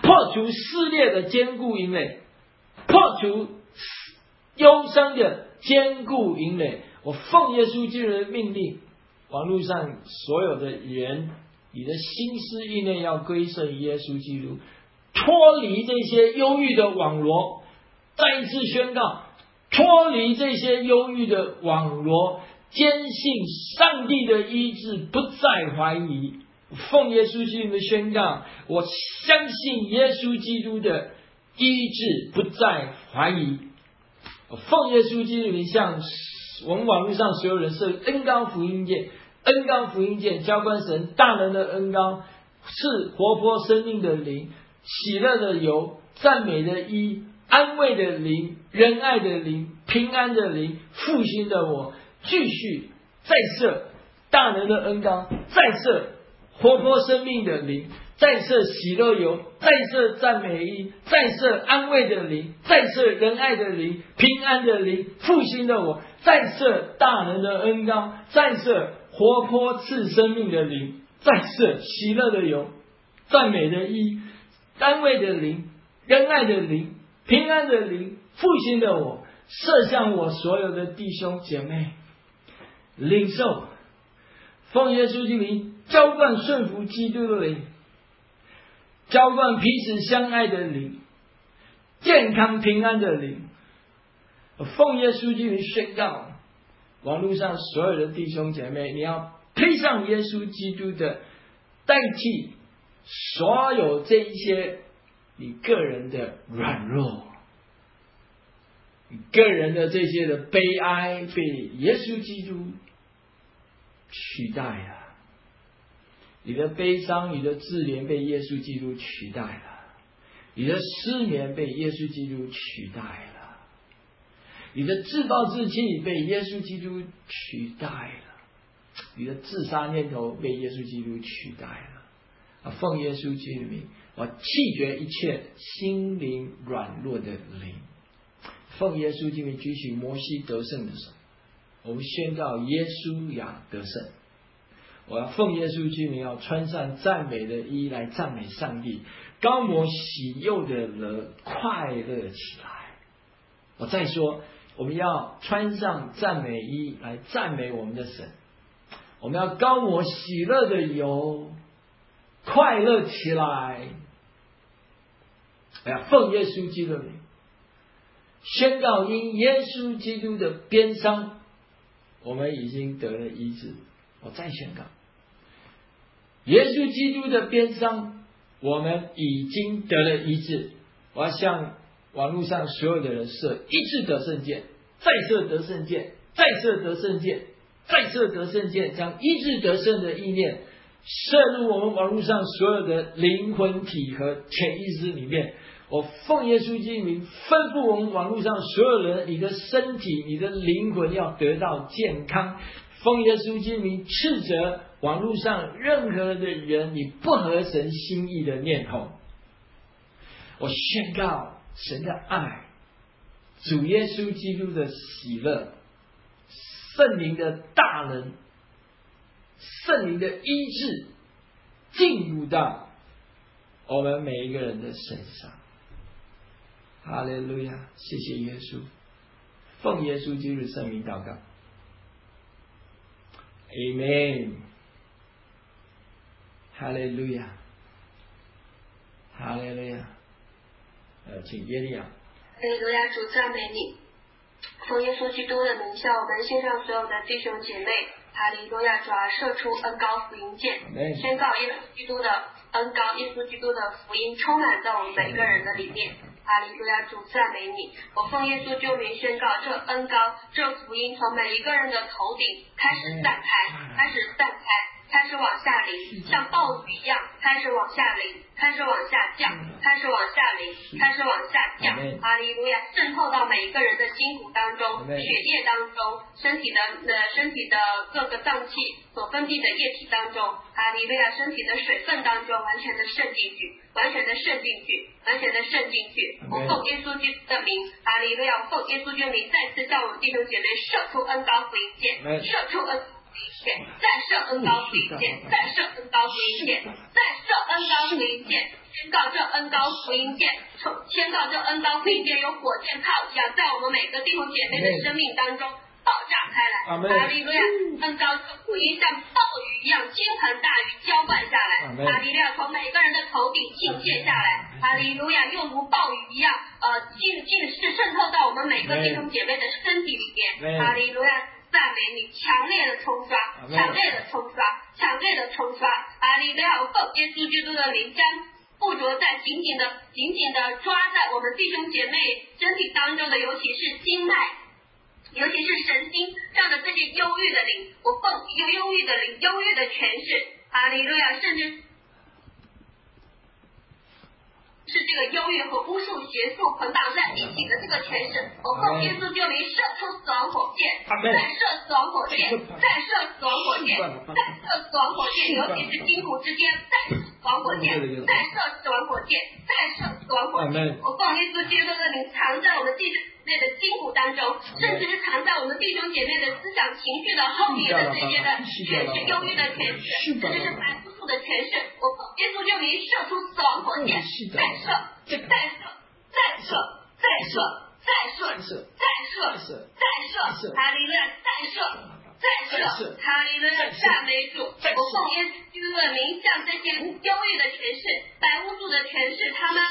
Speaker 1: 破除撕裂的坚固营垒，破除忧伤的坚固营垒。我奉耶稣基督的命令，网络上所有的人，你的心思意念要归顺于耶稣基督，脱离这些忧郁的网罗。再一次宣告，脱离这些忧郁的网罗，坚信上帝的医治，不再怀疑。奉耶稣基督的宣告，我相信耶稣基督的医治，不再怀疑。我奉耶稣基督名向我们网络上所有人设恩膏福音剑，恩膏福音剑，浇灌神大能的恩膏，是活泼生命的灵，喜乐的油，赞美的衣，安慰的灵，仁爱的灵，平安的灵，复兴的我，继续再设大能的恩膏，再设活泼生命的灵，再设喜乐油，再设赞美衣，再设安慰的灵，再设仁爱的灵，平安的灵，复兴的我，再设大能的恩膏，再设活泼赐生命的灵，再设喜乐的油，赞美的衣，安慰的灵，仁爱的灵，平安的灵，复兴的我，射向我所有的弟兄姐妹，领受奉耶稣之名浇灌顺服基督的灵，浇灌彼此相爱的灵，健康平安的灵。奉耶稣基督宣告，网络上所有的弟兄姐妹，你要披上耶稣基督的，代替所有这一些你个人的软弱，你个人的这些的悲哀，被耶稣基督取代了。你的悲伤，你的自怜被耶稣基督取代了，你的失眠被耶稣基督取代了，你的自暴自弃被耶稣基督取代了，你的自杀念头被耶稣基督取代了。啊，奉耶稣基督的名，我弃绝一切心灵软弱的灵。奉耶稣基督举起摩西得胜的手，我们宣告耶稣亚得胜。我要奉耶稣基督名，要穿上赞美的衣来赞美上帝，高摩喜幼的人快乐起来。我再说，我们要穿上赞美衣来赞美我们的神，我们要高摩喜乐的油，快乐起来。我要奉耶稣基督的名，宣告因耶稣基督的鞭伤，我们已经得了医治。我再宣告，耶稣基督的鞭伤，我们已经得了医治。我要向网络上所有的人射医治得胜箭，再射得胜箭，再射得胜箭，再射得胜箭，将医治得胜的意念射入我们网络上所有的灵魂体和潜意识里面。我奉耶稣基督名吩咐我们网络上所有人，你的身体，你的灵魂要得到健康。奉耶稣基督名斥责网络上任何的人你不合神心意的念头。我宣告神的爱，主耶稣基督的喜乐，圣灵的大能，圣灵的医治进入到我们每一个人的身上。哈利路亚，谢谢耶稣，奉耶稣基督的圣名祷告。Amen， 哈利路亚，哈利路亚。呃，请耶利亚。
Speaker 2: 哈利路亚，主赞美你，奉耶稣基督的名下，我们线上所有的弟兄姐妹，哈利路亚，主啊，射出恩膏福音箭，宣告耶稣基督的恩膏，耶稣基督的福音充满在我们每个人的里面。哈利路亚，主赞美你，我奉耶稣救名宣告，这恩膏，这福音从每一个人的头顶开始散开，开始散开，开始往下淋，像暴雨一样开始往下淋，开始往下降，开始往下淋，开始往下降。哈利路亚，渗透到每一个人的筋骨当中、血液当中、身体的呃身体的各个脏器所分泌的液体当中，哈利路亚，身体的水分当中完全的渗进去，完全的渗进去，完全的渗进去。我奉耶稣基督的名，哈利路亚，我奉耶稣基督的名，再次向我们弟兄姐妹射出恩膏福音箭，射出恩。再射恩膏福音箭，再射恩膏福音箭，再射恩膏福音箭，宣告这恩膏福音剑，宣告这恩膏福音剑有火箭炮一样，在我们每个弟兄姐妹的生命当中爆炸开来。哈利路亚！恩膏这福音像暴雨一样倾盆大雨浇灌下来。哈利路亚！从每个人的头顶倾泻下来。哈利路亚！又如暴雨一样，呃，进进是渗透到我们每个弟兄姐妹的身体里面。哈利路亚！赞美你，强烈的冲刷，强烈的冲刷，强烈的冲刷。哈利路亚！我奉耶稣基督的名将附着在紧紧的、紧紧的抓在我们弟兄姐妹身体当中的，尤其是经脉，尤其是神经上的这些忧郁的灵，我奉忧忧郁的灵、忧郁的权势，哈利路亚，甚至是这个忧郁和巫术邪术捆绑在一起的这个权势，我奉耶稣救名射出死亡火箭，再射死亡火箭，再射死亡火箭，再射死亡火箭，尤其是筋骨之间，再射死亡火箭，再射死亡火箭，再射死亡火箭。我奉耶稣基督的名藏在我们弟兄妹的筋骨当中，甚至是藏在我们弟兄姐妹的思想情绪的后面的这些的权势，忧郁的权势，甚至是白肤素的权势，我奉耶稣救名射出死亡火箭，再射，再射，再射，再射，再射，再射，再射，哈利路亚，再射，再射，哈利路亚，赞美主！我奉耶稣基督的名，向这些忧郁的权势、白巫术的权势，他们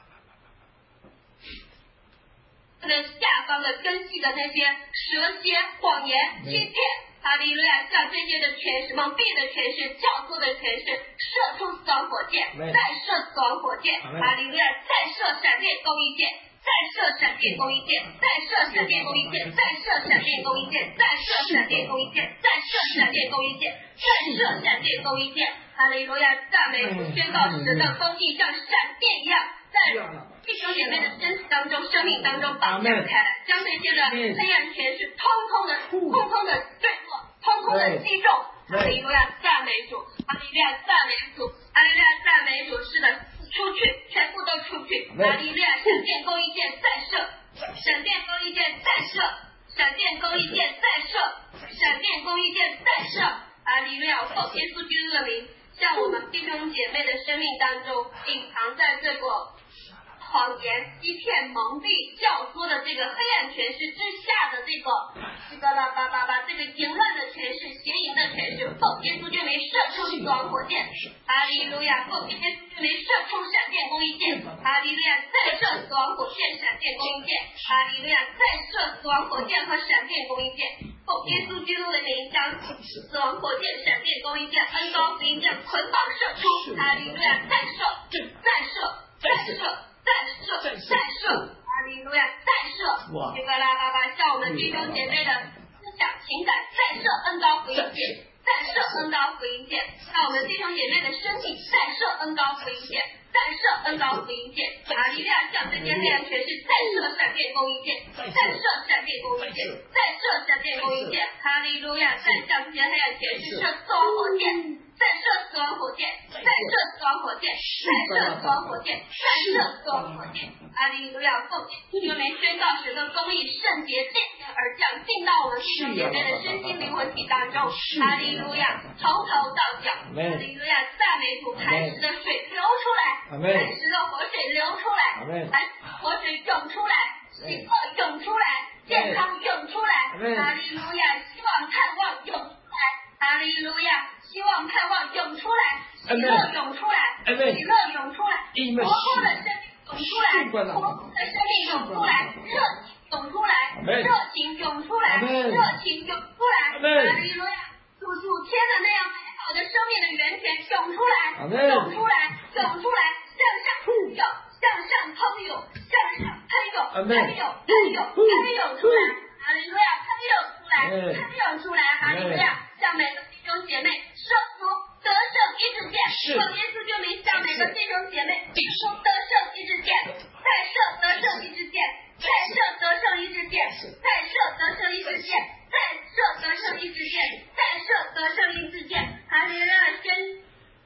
Speaker 2: 的下方的根系的那些蛇蝎、谎言、欺骗，哈利路亚，向这些的权势、蒙蔽的权势、教唆的权势，射出死亡火箭，再射死亡火箭，哈利路亚，再射闪电公义箭，再射闪电公义箭，再射闪电公义箭，再射闪电公义箭，再射闪电公义箭，再射闪电公义箭，再射闪电公义箭，哈利路亚，赞美主，宣告神的公义像闪电一样在弟兄姐妹的身体当中、生命当中爆炸开来，将这些的黑暗权势通通的、通通的坠落，通通的击中。哈利路亚，赞美主！哈利路亚，赞美主！哈利路亚，赞美主！是的，出去，全部都出去！哈利路亚，闪电公义箭再射，闪电公义箭再射，闪电公义箭再射，闪电公义箭再射！哈利路亚，我奉耶稣基督的名，向我们弟兄姐妹的生命当中隐藏在这个谎言、欺骗、蒙蔽、教唆的这个黑暗权势之下的这个这个啦吧吧吧，这个淫乱的权势、邪淫的权势，奉耶稣就没射出死亡火箭，哈利路亚！奉耶稣就没射出闪电公义箭，哈利路亚！再射死亡火箭、闪电公义箭，哈利路亚！再射死亡火箭和闪电公义箭，奉耶稣基督的名将死亡火箭、闪电公义箭、恩膏福音箭捆绑射出，哈利路亚！再射，再射，再射。再射，再射，哈利路亚！再射，这个啦吧吧，向我们弟兄姐妹的思想情感再射恩膏福音箭，再射恩膏福音箭，向我们弟兄姐妹的身体再射恩膏福音箭，再射恩膏福音箭，哈利路亚！向这些黑暗权势再射闪电公义箭，再射闪电公义箭，再射闪电公义箭，哈利路亚！再向这些黑暗权势射死亡火箭。再射死亡火箭，再射死亡火箭，再射死亡火箭，再射死亡火箭。哈利路亚！奉耶稣名宣告神的公义、圣洁渐渐而降，进到我们弟兄姐妹的身心灵魂体当中。哈利路亚！从头到脚，哈利路亚！赞美主，磐石的水流出来，磐石的活水流出来，磐石活水涌出来，喜乐涌出来，健康涌出来。哈利路亚！希望盼望涌出来。哈利路亚！希望盼望涌出来，喜乐涌出来，喜乐涌出来，活泼的生命涌出来，活泼的生命涌出来，热情涌出来，热情涌出来，热情涌出来。哈利路亚！主主天的那样美好的生命的源泉涌出来，涌出来，涌出来，向上喷涌，向上喷涌，向上喷涌，喷涌，喷涌，喷涌出来。哈利路亚！喷涌出来，喷涌出来。哈利路亚！向每个弟兄姐妹射出得胜一支箭，奉耶稣救名，向每个弟兄姐妹射出得胜一支箭，再射得胜一支箭，再射得胜一支箭，再射得胜一支箭，再射得胜一支箭，再射得胜一支箭。哈利路亚！宣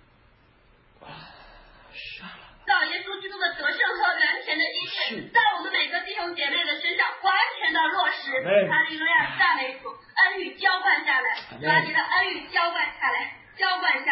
Speaker 2: 到耶稣基督的得胜和完全的医治，在我们每个弟兄姐妹的身上完全的落实。哈利路亚！赞美主，恩雨浇灌下来，把你的恩雨浇灌下来，浇灌下来。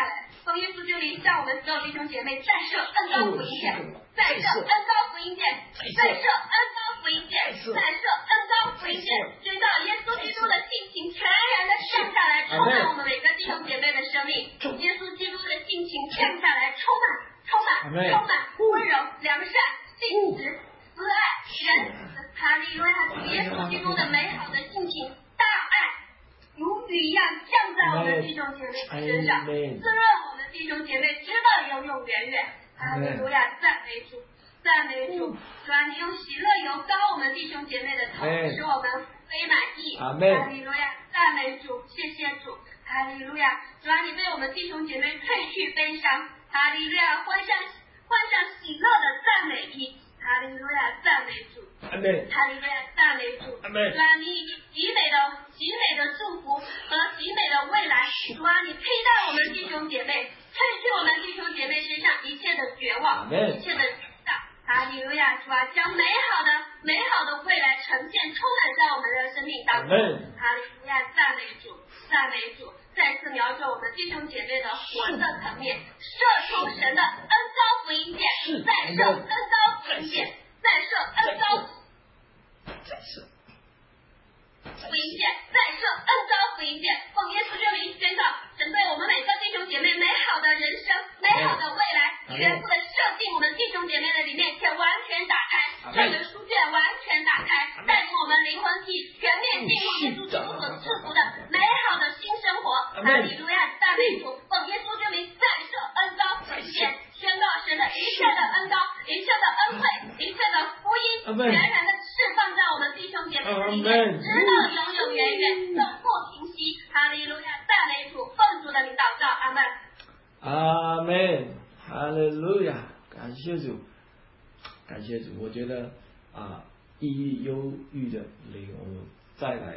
Speaker 2: 奉耶稣基督名向我们所有弟兄姐妹再设恩高福音剑，再设恩高福音剑，再设恩高福音剑，再设恩高福音剑，宣告耶稣基督的性情全然的降下来，充满我们每个弟兄姐妹的生命。耶稣基督的性情降下来，充满充满充满温柔、良善、信实、慈爱、仁慈。哈利路亚！耶稣基督的美好的性情、大爱，如雨一样降在我们弟兄姐妹身上，滋润我们弟兄姐妹，直到永永远远。哈利路亚！赞美主，赞美主！主啊，你用喜乐油膏我们弟兄姐妹的头，使我们福杯满溢。哈利路亚！赞美主，谢谢主。哈利路亚！主啊，你为我们弟兄姐妹褪去悲伤。哈利路亚！换上换上喜乐的赞美衣。哈利路亚！赞美主。哈利路亚！赞美主。主啊，你以极美的极美的祝福和极美的未来，主啊，你披戴我们弟兄姐妹，褪去我们弟兄姐妹身上一切的绝望，一切的沮丧。哈利路亚！主啊，将美好的美好的未来呈现，充满在我们的生命当中。哈利路亚！赞美主，赞美主，再次瞄准我们弟兄姐妹的魂的层面，射出神的恩高福音剑，再射恩高福音剑，再射恩高，再射福音剑，再射恩高福音剑，奉耶稣之名宣告，神对我们每个弟兄姐妹美好的人生、美好的未来，全部的射进我们弟兄姐妹的里面，且完全打开，这个书卷完全打开，带领我们灵魂体全面进入耶稣基督所赐福的美好的新生活。哈利路亚！赞美主，奉耶稣之名再射恩高福音剑，宣告神的一切的恩高、一切的恩惠、一切的福音，全然的释放在我们弟兄姐妹的里面，直到永永远远，永不停息。哈利路亚！赞美主，奉主的名祷告，阿门。
Speaker 1: 阿门，哈利路亚！感谢主，感谢主。我觉得啊，抑郁、忧郁的灵，我们再来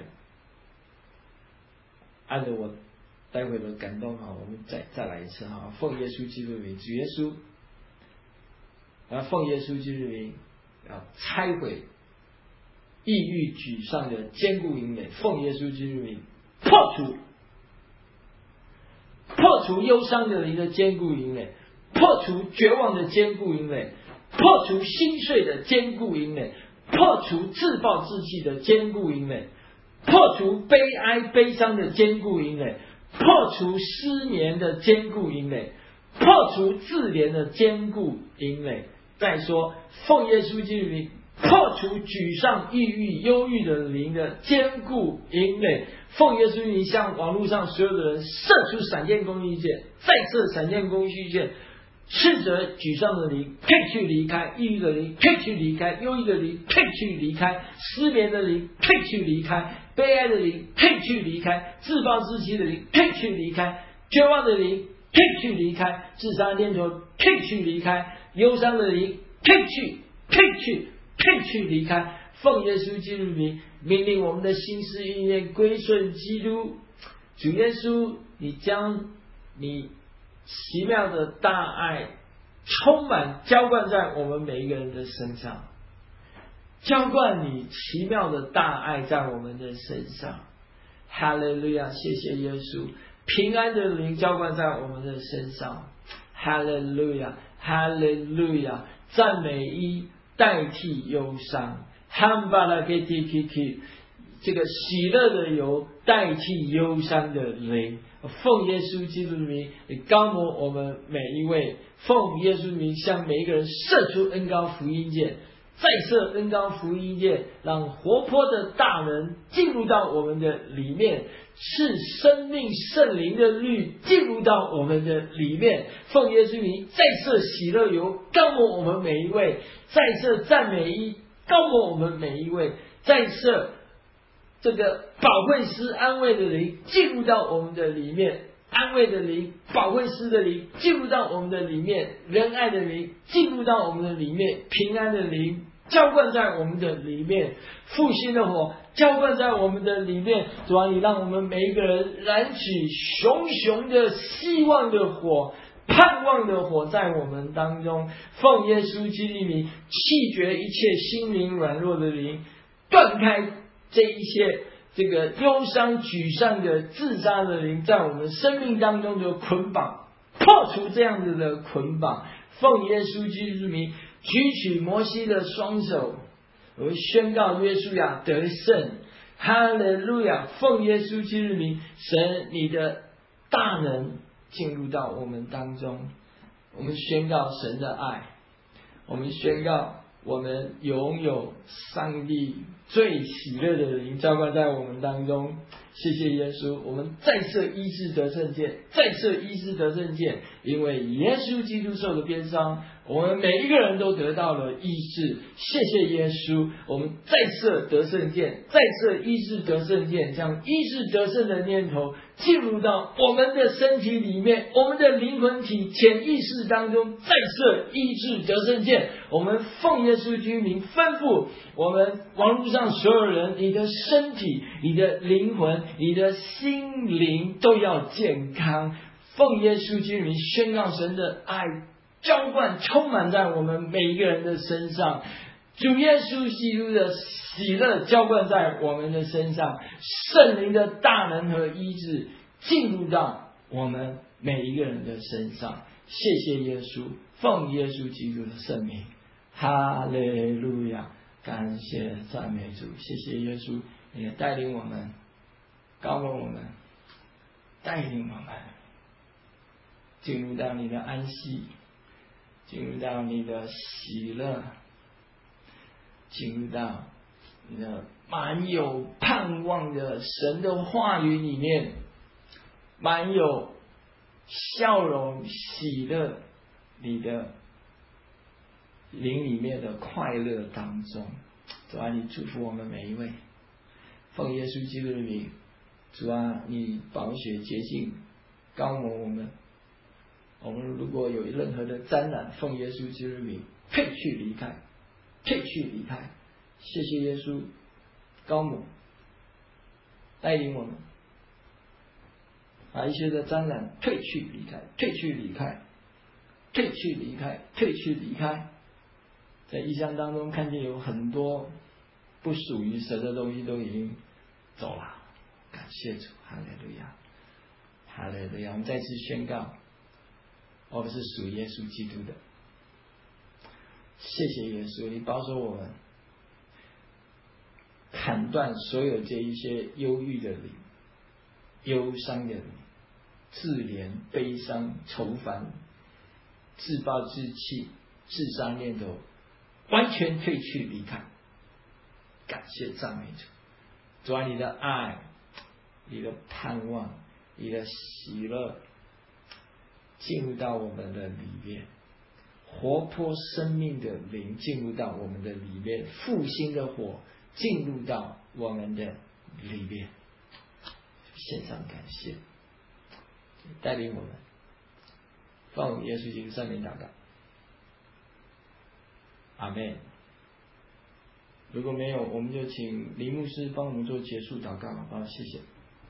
Speaker 1: 按照我待会的感动哈，我们再再来一次哈，奉耶稣基督的名，主耶稣，然后奉耶稣基督的名，要拆毁抑郁沮丧的坚固营垒，奉耶稣基督的名破除破除忧伤的一个坚固营垒，破除绝望的坚固营垒，破除心碎的坚固营垒，破除自暴自弃的坚固营垒，破除悲哀悲伤的坚固营垒，破除失眠的坚固营垒，破除自怜的坚固营垒。再说奉耶稣基督的名，破除沮丧、抑郁、忧郁的灵的坚固营垒。奉耶稣的名，向网络上所有的人射出闪电攻击剑，再射闪电攻击剑，斥责沮丧的灵退去离开，抑郁的灵退去离开，忧郁的灵退去离开，失眠的灵退去离开，悲哀的灵退去离开，自暴自弃的灵退去离开，绝望的灵退去离开，自杀念头退去离开，忧伤的灵退去退去退去离开。奉耶稣基督的名，命令我们的心思意念归顺基督。主耶稣，你将你奇妙的大爱充满浇灌在我们每一个人的身上，浇灌你奇妙的大爱在我们的身上。哈利路亚！谢谢耶稣，平安的灵浇灌在我们的身上。哈利路亚，哈利路亚！赞美一代替忧伤，汉巴拉给提提提，这个喜乐的油代替忧伤的灵。奉耶稣基督的名，高摩我们每一位，奉耶稣名向每一个人射出恩膏福音剑，再射恩膏福音剑，让活泼的大人进入到我们的里面，是生命圣灵的律进入到我们的里面。奉耶稣名再射喜乐油，高摩我们每一位，再射赞美衣，高摩我们每一位，再射这个保惠师安慰的灵进入到我们的里面，安慰的灵、保惠师的灵进入到我们的里面，仁爱的灵进入到我们的里面，平安的灵浇灌在我们的里面，复兴的火浇灌在我们的里面。主啊，你让我们每一个人燃起熊熊的希望的火、盼望的火在我们当中。奉耶稣基督名，弃绝一切心灵软弱的灵，断开这一些这个忧伤沮丧的自杀的灵在我们生命当中的捆绑， 破除这样子的捆绑，奉耶稣基督之名，举起摩西的双手，我们宣告约书亚得胜，哈利路亚！奉耶稣基督之名，神你的大能进入到我们当中，我们宣告神的爱，我们宣告我们拥有上帝最喜乐的灵浇灌在我们当中。谢谢耶稣，我们再设医治得胜剑，再设医治得胜剑，因为耶稣基督受的鞭伤，我们每一个人都得到了医治。谢谢耶稣，我们再设得胜剑，再设医治得胜剑，将医治得胜的念头进入到我们的身体里面，我们的灵魂体潜意识当中，再设医治得胜剑。我们奉耶稣基督名吩咐我们网络上所有人，你的身体、你的灵魂、你的心灵都要健康。奉耶稣基督名宣告神的爱浇灌充满在我们每一个人的身上，主耶稣基督的喜乐浇灌在我们的身上，圣灵的大能和医治进入到我们每一个人的身上。谢谢耶稣，奉耶稣基督的圣名，哈利路亚！感谢赞美主，谢谢耶稣，你也带领我们，高过我们，带领我们进入到你的安息，进入到你的喜乐，进入到你的满有盼望的神的话语里面，满有笑容喜乐你的灵里面的快乐当中。主啊，你祝福我们每一位，奉耶稣基督的名，主啊，你宝血洁净膏抹我们，我们如果有任何的沾染，奉耶稣基督的名退去离开，退去离开。谢谢耶稣膏抹带领我们，把一些的沾染退去离开，退去离开，退去离开，退去离开。在异象当中看见有很多不属于神的东西都已经走了，感谢主，哈利路亚，哈利路亚！我们再次宣告，我们是属耶稣基督的。谢谢耶稣，你保守我们，砍断所有这一些忧郁的灵、忧伤的灵、自怜、悲伤、愁烦、自暴自弃、自杀念头，完全退去离开。感谢赞美主，主啊，你的爱、你的盼望、你的喜乐进入到我们的里面，活泼生命的灵进入到我们的里面，复兴的火进入到我们的里面。献上感谢，带领我们，奉耶稣基督圣名祷告，阿们。如果没有，我们就请林牧师帮我们做结束祷告，好不好？谢谢。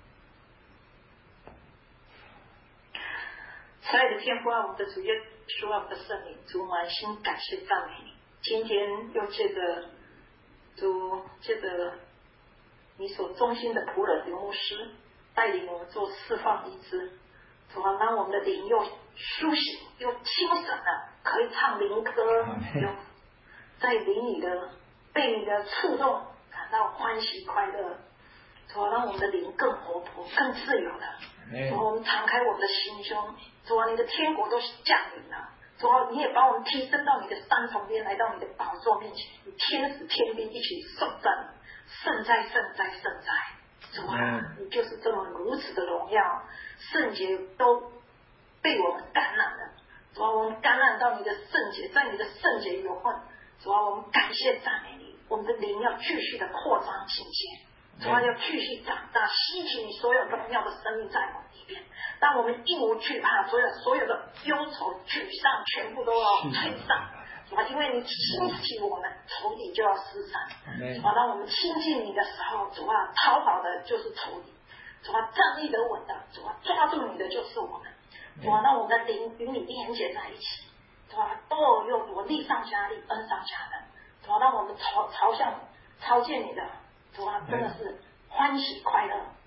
Speaker 3: 慈爱的天父啊，我们的主耶稣啊，我们的圣灵，主满心感谢赞美你。今天又借着主借着你所忠心的仆人刘牧师带领我们做释放医治，主啊，让我们的灵又苏醒又清醒了，可以唱灵歌，有在灵里的被你的触动感到欢喜快乐，主啊，让我们的灵更活泼更自由了。主啊，我们敞开我们的心胸，主啊，你的天国都降临了，主啊，你也把我们提升到你的三重天，来到你的宝座面前，与天使天兵一起颂赞，圣哉圣哉圣哉！主啊，你就是这么如此的荣耀，圣洁都被我们感染了。主啊，我们感染到你的圣洁，在你的圣洁有份。主啊，我们感谢赞美你，我们的灵要继续的扩张情节。主啊，要继续长大，吸取你所有荣耀的生命在我们里边，让我们一无惧怕，所有所有的忧愁沮丧全部都要退散。主啊，因为你兴起我们，仇敌就要失散。主啊，当我们亲近你的时候，主啊，逃跑的就是仇敌，主啊，站立得稳的，主啊，抓住你的就是我们。主啊，让我们的灵与你连接在一起。主啊，哦，又我力上加力，恩上加恩。主啊，让我们朝朝向朝见你的。主啊，真的是欢喜快乐，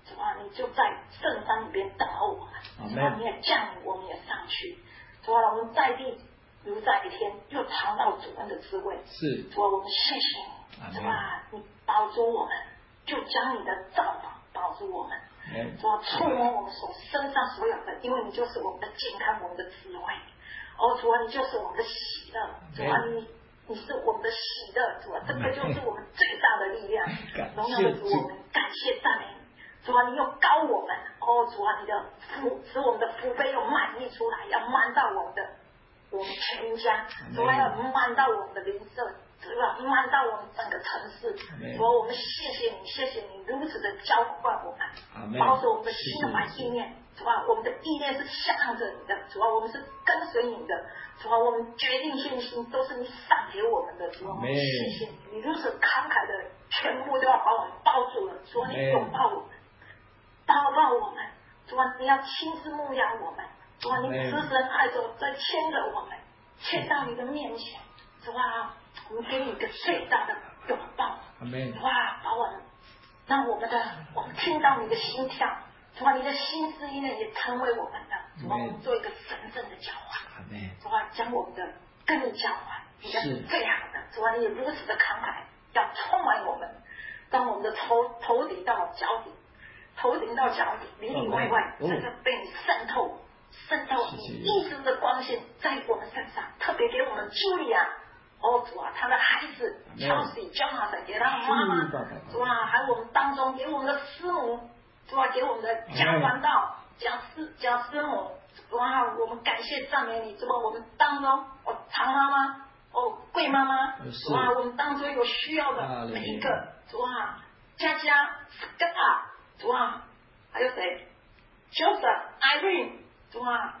Speaker 3: 主啊，你就在圣山里边等候我们，主啊，你也降临，我们也上去，主啊，我们在地如在天，又尝到主恩的滋味。
Speaker 1: 是，
Speaker 3: 主啊，我们谢谢你，主啊，你保住我们，就将你的造访保住我们。主啊，触摸我们所身上所有的，因为你就是我们的健康，我们的智慧。哦，主啊，你就是我们的喜乐。主啊，你你是我们的喜乐。主啊，这个就是我们最大的力量。荣耀的主，我们感谢赞美你。主啊，你又高我们。哦，主啊，你的福使我们的福杯又满溢出来，要满到我们的我们全家，主啊，要满到我们的邻舍。主啊，满到我们整个城市。主啊，我们谢谢你，谢谢你如此的浇灌我们，保守我们的心怀意念。主啊，我们的意念是向着你的。主啊，我们是跟随你的。主啊，我们决定信心都是你赏给我们的。主啊，我们谢谢你，你如此慷慨的全部都要把我们包住了。主啊，你拥抱我们，抱抱我们。主啊，你要亲自牧养我们。主啊，你慈神爱着，再牵着我们，牵到你的面前。主啊，我们给你一个最大的拥抱。哇，把我们，让我们的，我们听到你的心跳。主啊，你的心思意念也成为我们的。主啊，我们做一个神圣的交换。主啊，将我们的跟你交换，你的是最好的。主啊，你也如此的慷慨，要充满我们，当我们的头头顶到脚底，头顶到脚底，里里外外，真的被你渗透，渗透你一直的光线在我们身上，特别给我们茱莉亚。哦，主啊，他的孩子乔西、Jonathan 给他妈妈，主啊，还有我们当中给我们的师母，主啊，给我们的贾传道、贾师、贾师母，主啊，我们感谢赞美你。主啊，我们当中，哦，唐妈妈，哦，桂妈妈，主啊，我们当中有需要的每一个，主啊，佳佳、Skata， 主啊，还有谁 ？Joseph、Irene， 主啊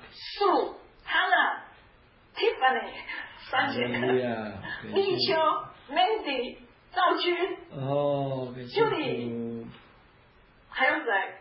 Speaker 3: ，Sue、Hannah、Tiffany。三节课，立秋、Mandy、赵军，
Speaker 1: 哦
Speaker 3: ，Julie， 还有谁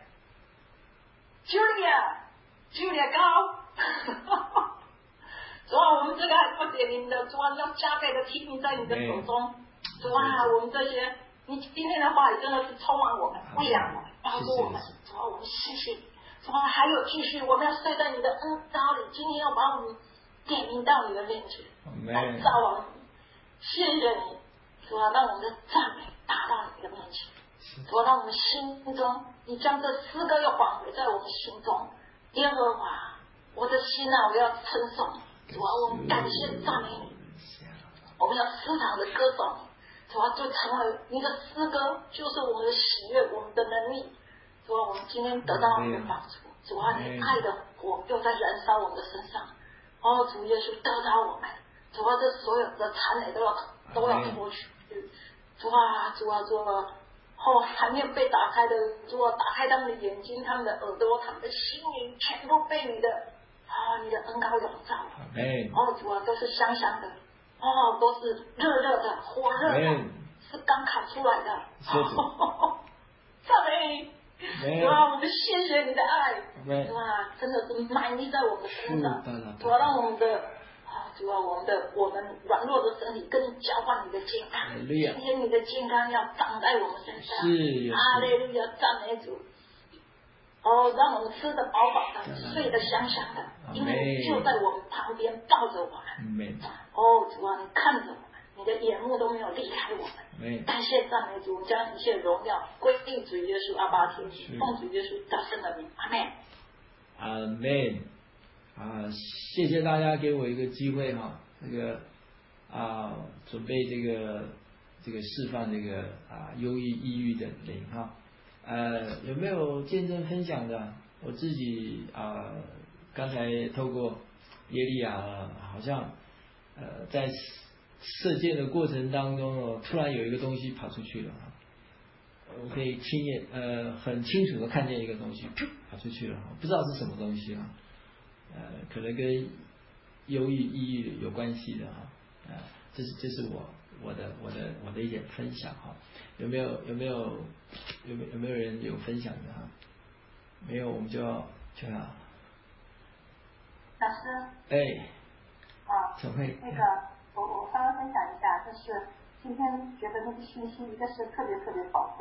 Speaker 3: ？Julia，Julia 高，主啊，我们这个还不点名的，主啊，要加倍的提名在你的手中，主啊，我们这些，你今天的话语真的是充满我们，喂养我们，帮助我们，主啊，我们谢谢你，主啊，还有继续，我们要睡在你的恩膏里，今天要把我们点名到你的面前。来造我们，谢谢你，主啊，让我们的赞美达到你的面前，主啊，让我们心中，你将这诗歌又返回在我们心中。耶和华，我的心啊，我要称颂，主啊，我们感谢赞美你，我们要时常的歌颂你，主啊，就成为你的诗歌，就是我们的喜悦，我们的能力。主啊，我们今天得到你的帮助，主啊，你爱的火又在燃烧我们的身上。哦，主耶稣得着我们。主啊，这所有的残累都要都要脱去。主啊，主啊，主啊，哦，还没有被打开的，主啊，打开他们的眼睛、他们的耳朵、他们的心灵，全部被你的啊、哦，你的恩膏笼罩。哦，主啊，都是香香的，哦，都是热热的、火热的，是刚烤出来的。赞美你，主啊，我们谢谢你的爱，主啊，真的是满溢在我们身上，主啊，让我们的。主啊，我们的我们软弱的身体跟你交换你的健康，今天你的健康要长在我们身上。
Speaker 1: 是，
Speaker 3: 阿利路亚，赞美主。哦，让我们吃得饱饱的，睡得香香的，因为你就在我们旁边抱着我们。哦，主啊，你看着我们，你的眼目都没有离开我们。感谢赞美主，将一切荣耀归定主耶稣阿爸天父，奉主耶稣得胜的名，阿门。
Speaker 1: 阿门。啊，谢谢大家给我一个机会哈，这个啊，准备这个这个释放这个啊忧郁抑郁的灵哈，呃，有没有见证分享的？我自己啊，刚才透过耶利亚好像呃在射箭的过程当中哦，突然有一个东西跑出去了哈，我可以亲眼呃很清楚的看见一个东西跑出去了，不知道是什么东西啊。呃，可能跟忧郁、抑郁有关系的哈，呃，这是这是我我的我的我的一点分享哈，有没有有没有有没有有没有人有分享的哈？没有，我们就要就要。
Speaker 3: 老师。
Speaker 1: 哎。
Speaker 3: 啊。
Speaker 1: 陈慧。
Speaker 3: 那个，我我稍微分享一下，就是今天觉得那个信息，一个是特别特别宝贵，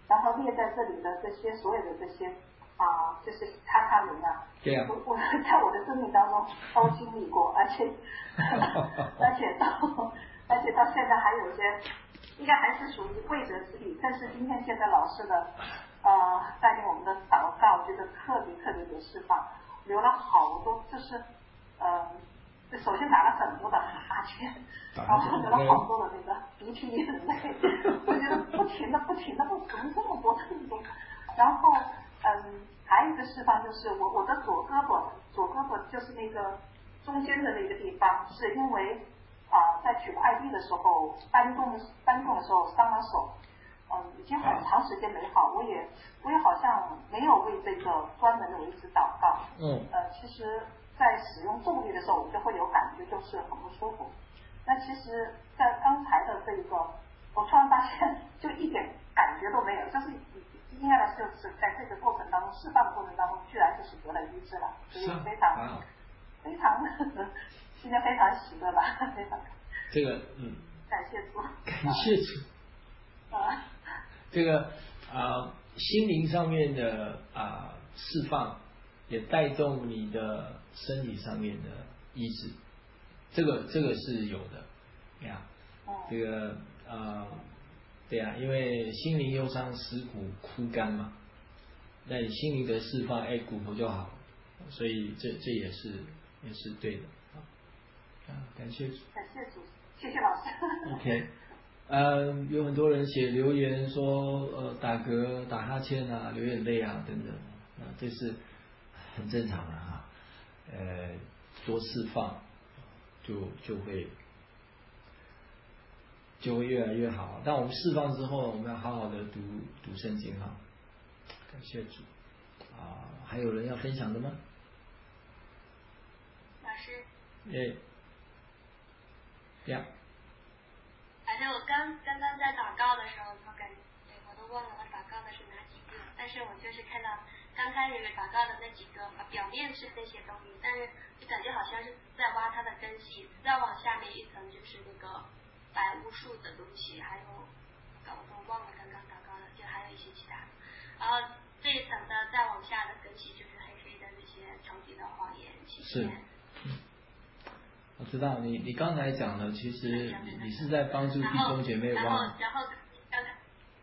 Speaker 3: 然后列在这里的这些所有的这些啊、呃，就是他他人啊，
Speaker 1: 对啊，
Speaker 3: 我我在我的生命当中都经历过，而且而且到而且到现在还有些应该还是属于未得之理，但是今天现在老师的呃带领我们的祷告，我觉得特别特别的释放，流了好多，就是呃。首先打了很多的哈欠，然后流了好多的那个鼻涕眼泪，我觉得不停的不停的，我怎么这么多这么多？然后嗯，还有一个释放就是我我的左胳膊左胳膊就是那个中间的那个地方，是因为啊、呃、在取快递的时候搬动的搬动的时候伤了手，嗯，已经很长时间没好，我也我也好像没有为这个专门的为此祷告，
Speaker 1: 嗯，
Speaker 3: 呃，其实。在使用重力的时候，我就会有感觉，就是很不舒服。那其实，在刚才的这个，我突然发现，就一点感觉都没有，就是应该的就是在这个过程当中，释放的过程当中，居然就是得了医治了，所以非常、啊、非常，今天非常喜乐吧，非常。
Speaker 1: 这个嗯，
Speaker 3: 感谢主，
Speaker 1: 感谢主。
Speaker 3: 啊，
Speaker 1: 这个啊、呃，心灵上面的啊、呃、释放。也带动你的身体上面的医治，这个这个是有的呀。这个呃，对呀，因为心灵忧伤使骨枯干嘛，那你心灵的释放，哎，骨头就好，所以这这也是也是对的啊。感谢主，
Speaker 3: 感谢主，谢谢老师。
Speaker 1: OK， 呃，有很多人写留言说，呃，打嗝、打哈欠啊、流眼泪啊等等啊，这是。很正常的哈，呃，多释放，就就会就会越来越好。但我们释放之后，我们要好好的读读圣经哈。感谢主啊！还有人要分享的吗？
Speaker 2: 老师。
Speaker 1: 哎。呀。
Speaker 2: 反正我刚刚刚在祷告的时候，我感觉我都忘了我祷告的是哪几个，但是我就是看到。刚开始祷告的那几个，表面是那些东西，但是就感觉好像是在挖它的根系，再往下面一层就是那个白巫术的东西，还有我都忘了刚刚祷告的，就还有一些其他的。然后这一层的再往下的根系就是黑黑的那些仇敌的谎言欺骗。
Speaker 1: 是，我知道你你刚才讲的，其实你你是在帮助弟兄姐妹挖。
Speaker 2: 然后然后刚才。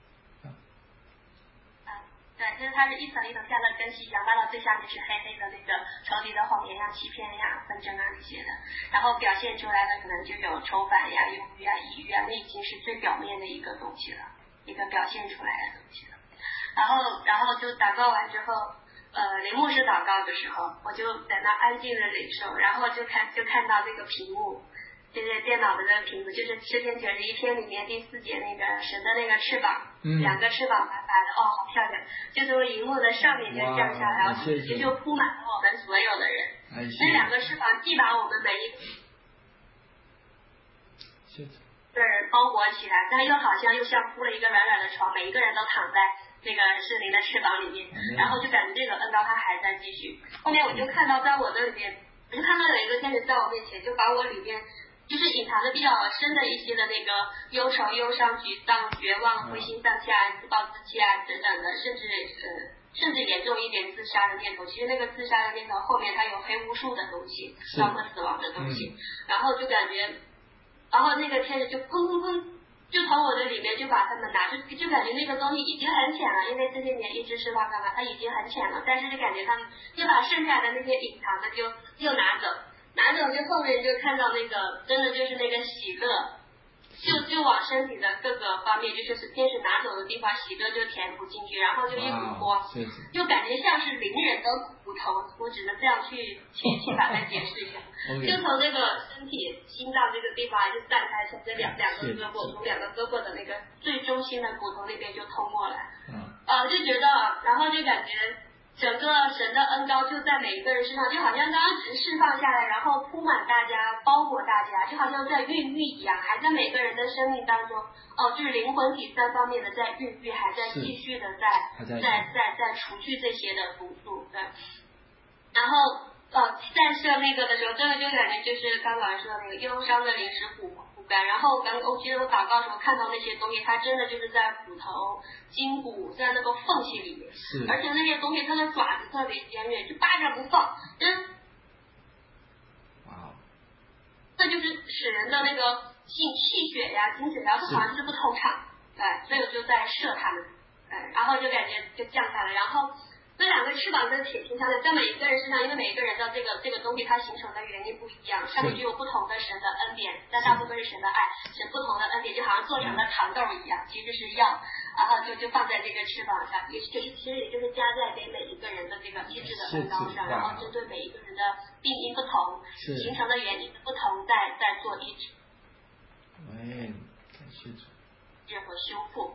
Speaker 2: 对，就是它是一层一层下的根系，长大到最下面是黑黑的那个仇敌的谎言呀、欺骗呀、纷争啊那些的，然后表现出来的可能就有愁烦呀、忧郁啊、抑郁啊，那已经是最表面的一个东西了，一个表现出来的东西了。然后，然后就祷告完之后，呃，林牧师祷告的时候，我就在那安静的领受，然后就看就看到这个屏幕。就是电脑的那个屏幕，就是诗篇九十一篇里面第四节那个神的那个翅膀，
Speaker 1: 嗯、
Speaker 2: 两个翅膀白白的，哦，好漂亮！就从荧幕的上面就降下来，然后直接就铺满了我们所有的人。那两个翅膀既把我们每一个人包裹起来，但又好像又像铺了一个软软的床，每一个人都躺在那个圣灵的翅膀里面，然后就感觉这个恩膏它还在继续。后面我就看到在我这里面，我就看到有一个天使在我面前，就把我里面。就是隐藏的比较深的一些的那个忧愁、忧伤、沮丧、绝望、灰心丧气啊、自暴自弃啊等等的，甚至呃甚至严重一点自杀的念头。其实那个自杀的念头后面它有黑巫术的东西，包括死亡的东西。嗯、然后就感觉，然后那个天使就砰砰砰，就从我的里面就把他们拿，就就感觉那个东西已经很浅了，因为这些年一直释放干嘛，它已经很浅了，但是就感觉他们就把剩下的那些隐藏的就又拿走。拿走就后面就看到那个真的就是那个喜乐，就就往身体的各个方面，就是天使拿走的地方，喜乐就填补进去，然后就一股光，就感觉像是灵人的骨头，我只能这样去去去把它解释一下，就从那个身体心脏这个地方就散开，从这两两个胳膊，从两个胳膊的那个最中心的骨头那边就通过来，嗯，呃就觉得，然后就感觉。整个神的恩膏就在每一个人身上，就好像刚刚只是释放下来，然后铺满大家，包裹大家，就好像在孕育一样，还在每个人的生命当中，哦，就是灵魂体三方面的在孕育，还在继续的在在在在除去这些的毒素，对。然后呃，在设那个的时候，真的就感觉就是刚老师说的那个忧伤的灵是虎虎对，然后刚我记得我祷告的时候看到那些东西，它真的就是在骨头、筋骨在那个缝隙里面，
Speaker 1: 是，
Speaker 2: 而且那些东西它的爪子特别尖锐，就扒着不放，真，
Speaker 1: 哇，
Speaker 2: 这就是使人的那个气气血呀、精血呀，它好像就是不通畅，对，所以我就在射它们，对，然后就感觉就降下来，然后。那两个翅膀跟铁平相对，在每一个人身上，因为每一个人的这个这个东西它形成的原因不一样，上面就有不同的神的恩典，但大部分是神的爱，神不同的恩典就好像做成了糖豆一样，其实是药，然后就就放在这个翅膀上，也就其实也就是加在给每一个人的这个医治的恩膏上，然后针对每一个人的病因不同，形成的原因不同，再再做医治。
Speaker 1: 哎，感谢主。
Speaker 2: 治和修复。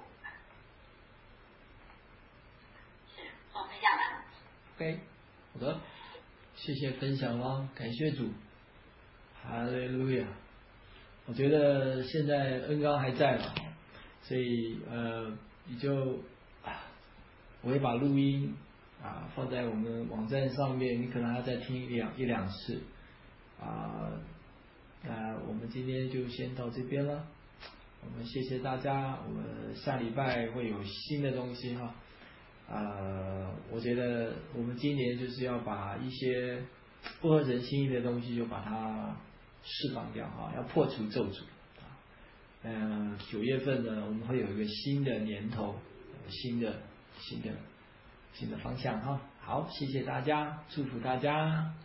Speaker 2: 我分享完了。
Speaker 1: OK， 好的，谢谢分享啦，感谢主，哈利路亚。我觉得现在恩膏还在嘛，所以呃，你就我会把录音啊放在我们网站上面，你可能还要再听一两一两次啊。那我们今天就先到这边了，我们谢谢大家，我们下礼拜会有新的东西哈。呃，我觉得我们今年就是要把一些不合人心意的东西就把它释放掉哈，要破除咒诅啊。嗯，九月份呢，我们会有一个新的年头，新的新的新的方向哈。好，谢谢大家，祝福大家。